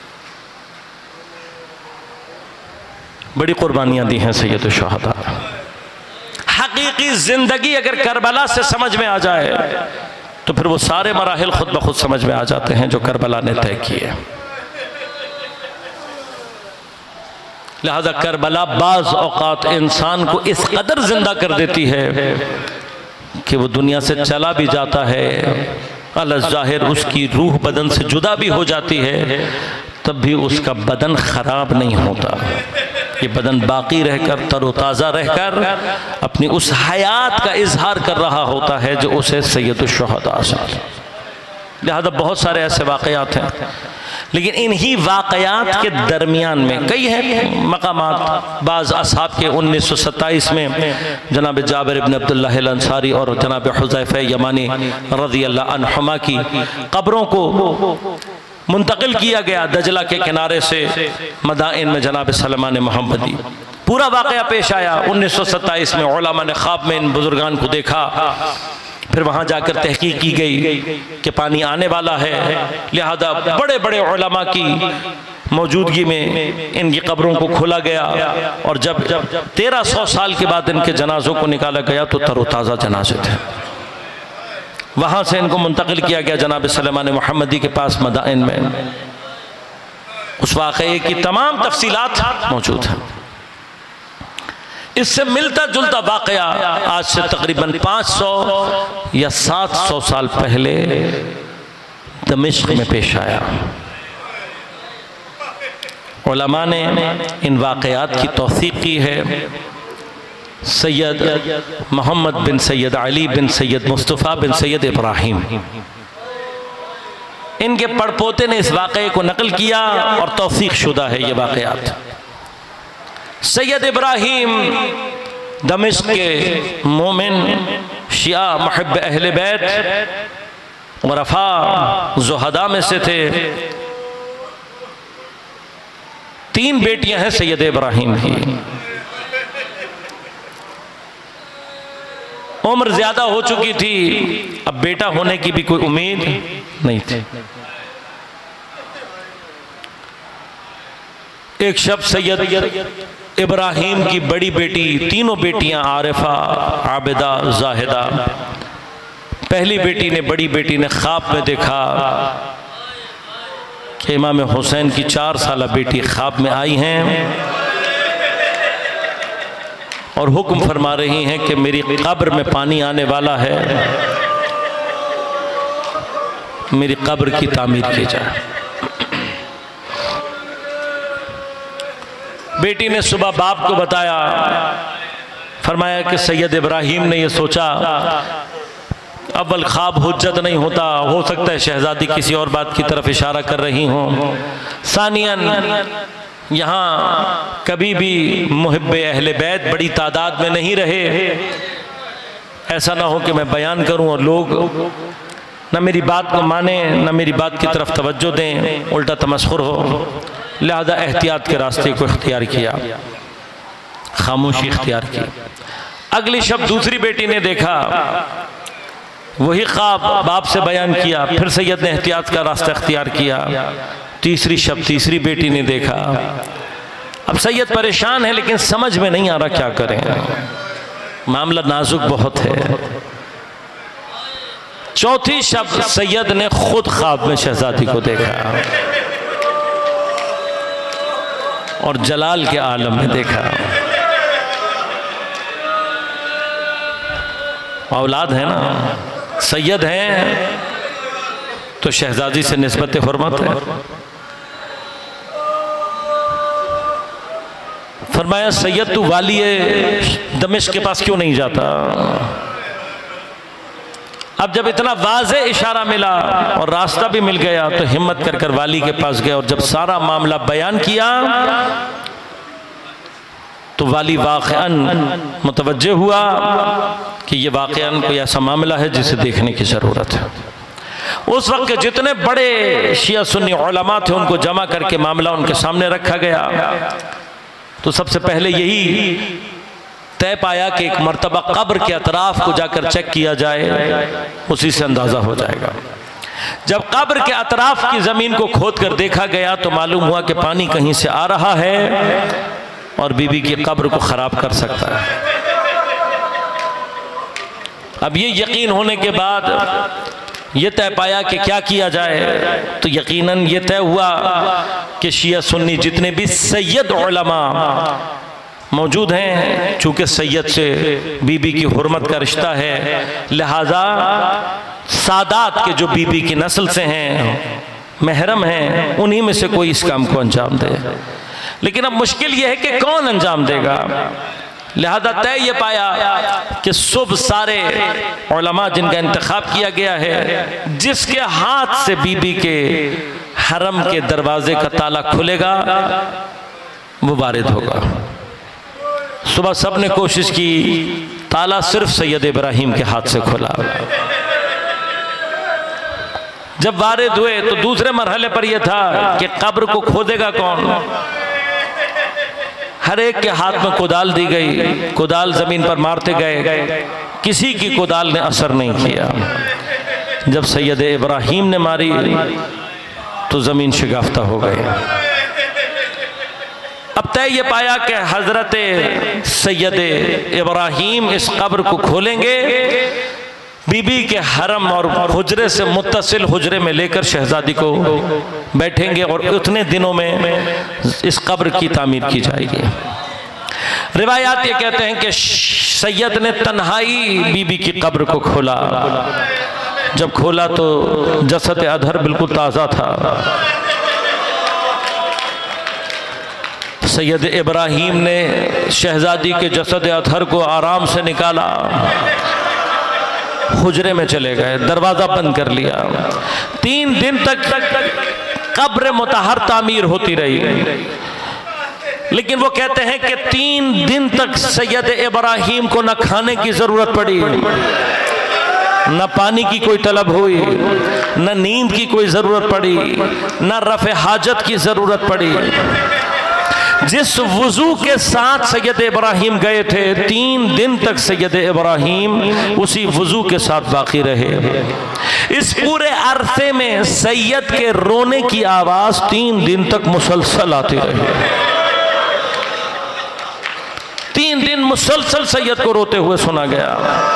بڑی قربانیاں دی ہیں سید الشہداء۔ حقیقی زندگی اگر کربلا سے سمجھ میں آ جائے تو پھر وہ سارے مراحل خود بخود سمجھ میں آ جاتے ہیں جو کربلا نے طے کیے۔ لہذا کربلا بعض اوقات انسان کو اس قدر زندہ کر دیتی ہے کہ وہ دنیا سے چلا بھی جاتا ہے، الظاہر اس کی روح بدن سے جدا بھی ہو جاتی ہے، تب بھی اس کا بدن خراب نہیں ہوتا۔ یہ بدن باقی رہ کر، تر و تازہ رہ کر اپنی اس حیات کا اظہار کر رہا ہوتا ہے جو اسے سید الشہداء سے۔ لہذا بہت سارے ایسے واقعات ہیں، لیکن انہی واقعات کے درمیان میں کئی ہیں مقامات۔ بعض اصحاب کے انیس سو ستائیس میں جناب جابر ابن عبداللہ الانصاری اور جناب حذیفہ یمانی رضی اللہ عنہما کی قبروں کو منتقل کیا گیا دجلہ کے کنارے سے مدائن میں جناب سلمان محمدی۔ پورا واقعہ پیش آیا انیس سو ستائیس میں، علماء نے خواب میں ان بزرگان کو دیکھا، پھر وہاں جا کر تحقیق کی گئی کہ پانی آنے والا ہے، لہذا بڑے بڑے علماء کی موجودگی میں ان کی قبروں کو کھولا گیا، اور جب تیرہ سو سال کے بعد ان کے جنازوں کو نکالا گیا تو تر و تازہ جنازے تھے۔ وہاں سے ان کو منتقل کیا گیا جناب سلمان محمدی کے پاس مدائن میں۔ اس واقعے کی تمام تفصیلات موجود ہیں۔ اس سے ملتا جلتا واقعہ آج سے تقریباً پانچ سو یا سات سو سال پہلے دمشق میں پیش آیا۔ علماء نے ان واقعات کی توثیق کی ہے۔ سید محمد بن سید علی بن سید مصطفیٰ بن سید ابراہیم، ان کے پڑپوتے نے اس واقعے کو نقل کیا اور توثیق شدہ ہے یہ واقعات۔ سید ابراہیم دمشق کے مومن، شیعہ، محب اہل بیت، غرفاء، زہداء میں سے تھے۔ تین بیٹیاں ہیں سید ابراہیم کی۔ عمر زیادہ ہو چکی تھی، اب بیٹا ہونے کی بھی کوئی امید نہیں تھی۔ ایک شب سید ابراہیم کی بڑی بیٹی، تینوں بیٹیاں عارفہ، عابدہ، زاہدہ، پہلی بیٹی نے بڑی بیٹی نے خواب میں دیکھا کہ امام حسین کی چار سالہ بیٹی خواب میں آئی ہیں اور حکم فرما رہی ہیں کہ میری قبر میں پانی آنے والا ہے، میری قبر کی تعمیر کی جائے۔ بیٹی نے صبح باپ کو بتایا، فرمایا کہ سید ابراہیم نے یہ سوچا اول خواب حجت نہیں ہوتا، ہو سکتا ہے شہزادی کسی اور بات کی طرف اشارہ کر رہی ہوں، ثانیاً یہاں کبھی بھی محب اہل بیت بڑی تعداد میں نہیں رہے، ایسا نہ ہو کہ میں بیان کروں اور لوگ نہ میری بات کو مانیں نہ میری بات کی طرف توجہ دیں، الٹا تمسخر ہو، لہذا احتیاط کے راستے کو اختیار کیا، خاموشی اختیار کی۔ اگلی شب دوسری بیٹی نے دیکھا، وہی خواب باپ سے بیان کیا، پھر سید نے احتیاط کا راستہ اختیار کیا۔ تیسری شب تیسری بیٹی نے دیکھا، اب سید پریشان ہے لیکن سمجھ میں نہیں آ رہا کیا کریں، معاملہ نازک بہت ہے۔ چوتھی شب سید نے خود خواب میں شہزادی کو دیکھا اور جلال کے عالم میں دیکھا۔ اولاد ہے نا، سید ہیں تو شہزادی سے نسبت حرمت ہے۔ فرمایا سید تو والی دمشق کے پاس کیوں نہیں جاتا؟ اب جب اتنا واضح اشارہ ملا اور راستہ بھی مل گیا تو ہمت کر کر والی کے پاس گیا، اور جب سارا معاملہ بیان کیا تو والی واقعاً متوجہ ہوا کہ یہ واقعاً کوئی ایسا معاملہ ہے جسے دیکھنے کی ضرورت ہے۔ اس وقت کے جتنے بڑے شیعہ سنی علماء تھے ان کو جمع کر کے معاملہ ان کے سامنے رکھا گیا، تو سب سے پہلے یہی طے پایا کہ ایک مرتبہ قبر کے اطراف کو جا کر چیک کیا جائے، اسی سے اندازہ ہو جائے گا۔ جب قبر کے اطراف کی زمین کو کھود کر دیکھا گیا تو معلوم ہوا کہ پانی کہیں سے آ رہا ہے اور بی بی کی قبر کو خراب کر سکتا ہے۔ اب یہ یقین ہونے کے بعد یہ طے پایا کہ کیا کیا جائے، تو یقیناً یہ طے ہوا کہ شیعہ سنی جتنے بھی سید علماء موجود ہیں، چونکہ سید سے بی بی کی حرمت کا رشتہ ہے، لہذا سادات کے جو بی بی کی نسل سے ہیں، محرم ہیں، انہی میں سے کوئی اس کام کو انجام دے۔ لیکن اب مشکل یہ ہے کہ کون انجام دے گا، لہذا طے یہ پایا کہ صبح سارے علماء جن کا انتخاب کیا گیا ہے، جس کے ہاتھ سے بی بی کے حرم کے دروازے کا تالا کھلے گا وہ وارد ہوگا۔ صبح سب نے کوشش کی، تالا صرف سید ابراہیم کے ہاتھ سے کھلا۔ جب وارد ہوئے تو دوسرے مرحلے پر یہ تھا کہ قبر کو کھودے گا کون؟ ہر ایک کے ہاتھ میں کدال دی گئی، کدال زمین پر مارتے گئے، کسی کی کدال نے اثر نہیں کیا۔ جب سید ابراہیم نے ماری تو زمین شگافتہ ہو گئی۔ اب طے یہ پایا کہ حضرت سید ابراہیم اس قبر کو کھولیں گے، بی بی کے حرم اور حجرے سے متصل حجرے میں لے کر شہزادی کو بیٹھیں گے، اور اتنے دنوں میں اس قبر کی تعمیر کی جائے گی۔ روایات یہ کہتے ہیں کہ سید نے تنہائی بی بی کی قبر کو کھولا۔ جب کھولا تو جسد اطہر بالکل تازہ تھا۔ سید ابراہیم نے شہزادی کے جسد اطہر کو آرام سے نکالا، حجرے میں چلے گئے، دروازہ بند کر لیا۔ تین دن تک قبر مطہر تعمیر ہوتی رہی، لیکن وہ کہتے ہیں کہ تین دن تک سید ابراہیم کو نہ کھانے کی ضرورت پڑی، نہ پانی کی کوئی طلب ہوئی، نہ نیند کی کوئی ضرورت پڑی، نہ رفع حاجت کی ضرورت پڑی۔ جس وضو کے ساتھ سید ابراہیم گئے تھے، تین دن تک سید ابراہیم اسی وضو کے ساتھ باقی رہے۔ اس پورے عرصے میں سید کے رونے کی آواز تین دن تک مسلسل آتی رہی۔ تین دن مسلسل سید کو روتے ہوئے سنا گیا۔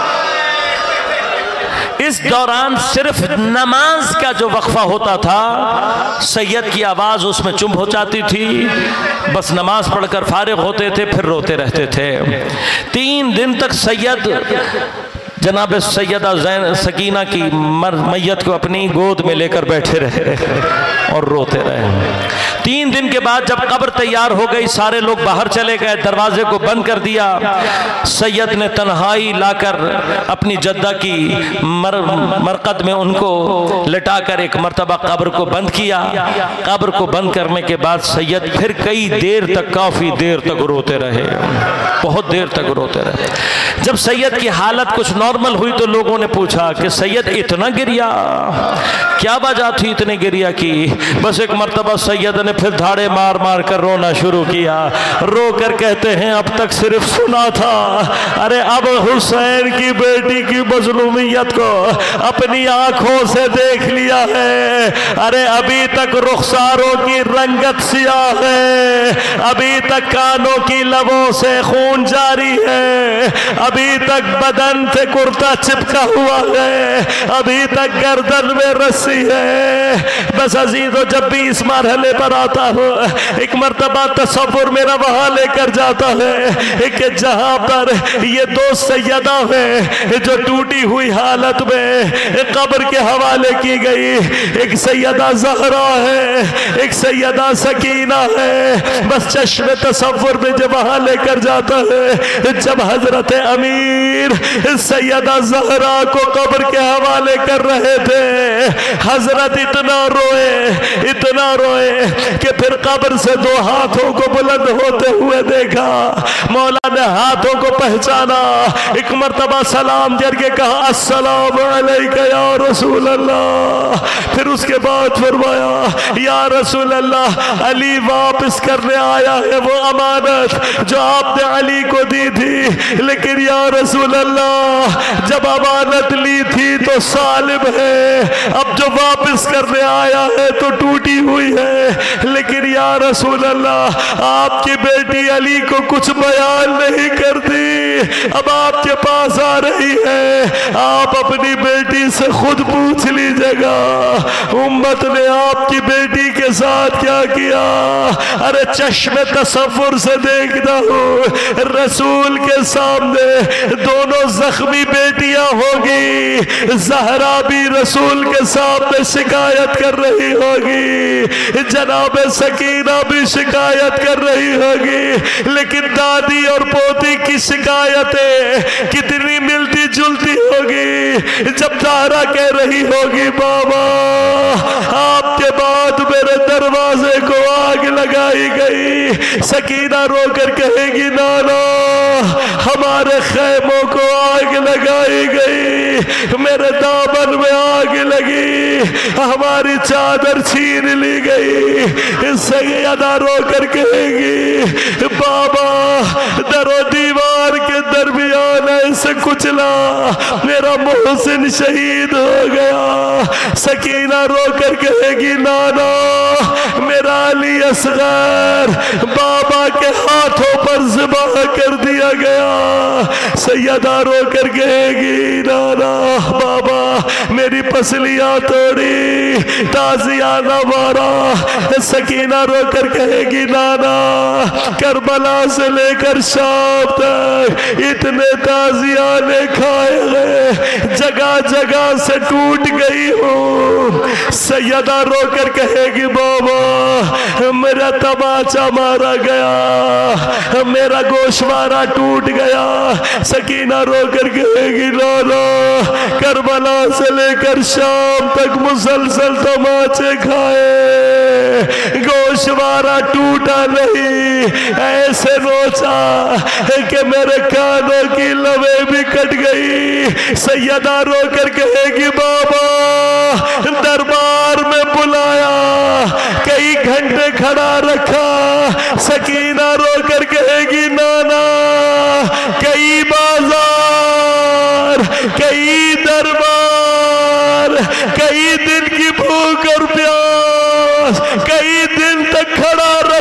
اس دوران صرف نماز کا جو وقفہ ہوتا تھا، سید کی آواز اس میں چم ہو جاتی تھی، بس نماز پڑھ کر فارغ ہوتے تھے، پھر روتے رہتے تھے۔ تین دن تک سید جناب سیدہ زین سکینہ کی میت کو اپنی گود میں لے کر بیٹھے رہے اور روتے رہے۔ تین دن کے بعد جب قبر تیار ہو گئی، سارے لوگ باہر چلے گئے، دروازے کو بند کر دیا۔ سید نے تنہائی لا کر اپنی جدہ کی مر مرقد میں ان کو لٹا کر ایک مرتبہ قبر کو بند کیا۔ قبر کو بند کرنے کے بعد سید پھر کئی دیر تک، کافی دیر تک روتے رہے، بہت دیر تک روتے رہے۔ جب سید کی حالت کچھ نارمل نارمل ہوئی تو لوگوں نے پوچھا کہ سید اتنا گریا، کیا وجہ تھی اتنے گریا کی؟ بس ایک مرتبہ سید نے پھر دھاڑے مار مار کر رونا شروع کیا، رو کر کہتے ہیں اب تک صرف سنا تھا، ارے اب حسین کی بیٹی کی مظلومیت کو اپنی آنکھوں سے دیکھ لیا ہے، ارے ابھی تک رخساروں کی رنگت سیاہ ہے، ابھی تک کانوں کی لبوں سے خون جاری ہے، ابھی تک بدن سے کرتا چپکا ہوا ہے، ابھی تک گردن میں رسی ہے۔ بس عزیزو جب بھی اس مرحلے پر آتا ہوں ایک مرتبہ تصور میرا وہاں لے کر جاتا ہے کہ جہاں پر یہ دو سیدہ ہیں جو ٹوٹی ہوئی حالت میں قبر کے حوالے کی گئی، ایک سیدہ زہرا ہے، ایک سیدہ سکینہ ہے۔ بس چشم تصور میں جب وہاں لے کر جاتا ہے، جب حضرت امیر سیدہ زہرا کو قبر کے حوالے کر رہے تھے، حضرت اتنا روئے اتنا روئے کہ پھر قبر سے دو ہاتھوں کو بلند ہوتے ہوئے دیکھا، مولا نے ہاتھوں کو پہچانا، ایک مرتبہ سلام کر کے کہا السلام علیکہ یا رسول اللہ، پھر اس کے بعد فرمایا یا رسول اللہ علی واپس کرنے آیا ہے وہ امانت جو آپ نے علی کو دی تھی، لیکن یا رسول اللہ جب امانت لی تھی تو سالم ہے، اب جو واپس کرنے آیا ہے تو ٹوٹی ہوئی ہے، لیکن یا رسول اللہ آپ کی بیٹی علی کو کچھ بیان نہیں کرتی، اب آپ کے پاس آ رہی ہے، آپ اپنی بیٹی سے خود پوچھ لیجئے گا امت نے آپ کی بیٹی کے ساتھ کیا کیا۔ ارے چشم تصور سے دیکھتا ہوں رسول کے سامنے دونوں زخمی بیٹیاں ہوگی، زہرا بھی رسول کے سامنے شکایت کر رہی ہوگی، جناب سکینہ بھی شکایت کر رہی ہوگی، لیکن دادی اور پوتی کی شکایتیں کتنی ملتی جلتی ہوگی۔ جب زہرا کہہ رہی ہوگی بابا آپ کے بعد میرے دروازے کو آگ لگائی گئی، سکینہ رو کر کہے گی نانا ہمارے خیموں کو آگ لگائی گئی، میرے دامن میں آگ لگی، ہماری چادر چھین لی گئی۔ سیدہ رو کر کہے گی بابا در و دیوار کے درمیان ایسے کچلا میرا محسن شہید ہو گیا۔ سکینہ رو کر کہے گی نانا میرا علی اصغر بابا کے ہاتھوں پر ذبح کر دیا گیا۔ سیدہ رو کر کہے گی نانا بابا میری پسلیاں توڑی، تازیانہ مارا۔ سکینہ رو کر کہے گی نانا کربلا سے لے کر شام تک اتنے تازیانے کھائے گئے، جگہ جگہ سے ٹوٹ گئی ہوں۔ سیدہ رو کر کہے گی بابا میرا تماچا مارا گیا، میرا گوشوارا ٹوٹ گیا۔ سکینہ رو کر کہے گی نانا کربلا سے لے کر شام تک مسلسل تماچے کھائے، گوشوارا ٹوٹا نہیں، ایسے نوچا کہ میرے کانوں کی لبیں بھی کٹ گئی۔ سیدہ رو کر کہے گی بابا دربار میں بلایا، کئی گھنٹے کھڑا رکھا۔ سکینہ رو کر کہے گی نانا کئی بازار، کئی دربار، کئی دن کی بھوک اور پیاس، کئی دن تک کھڑا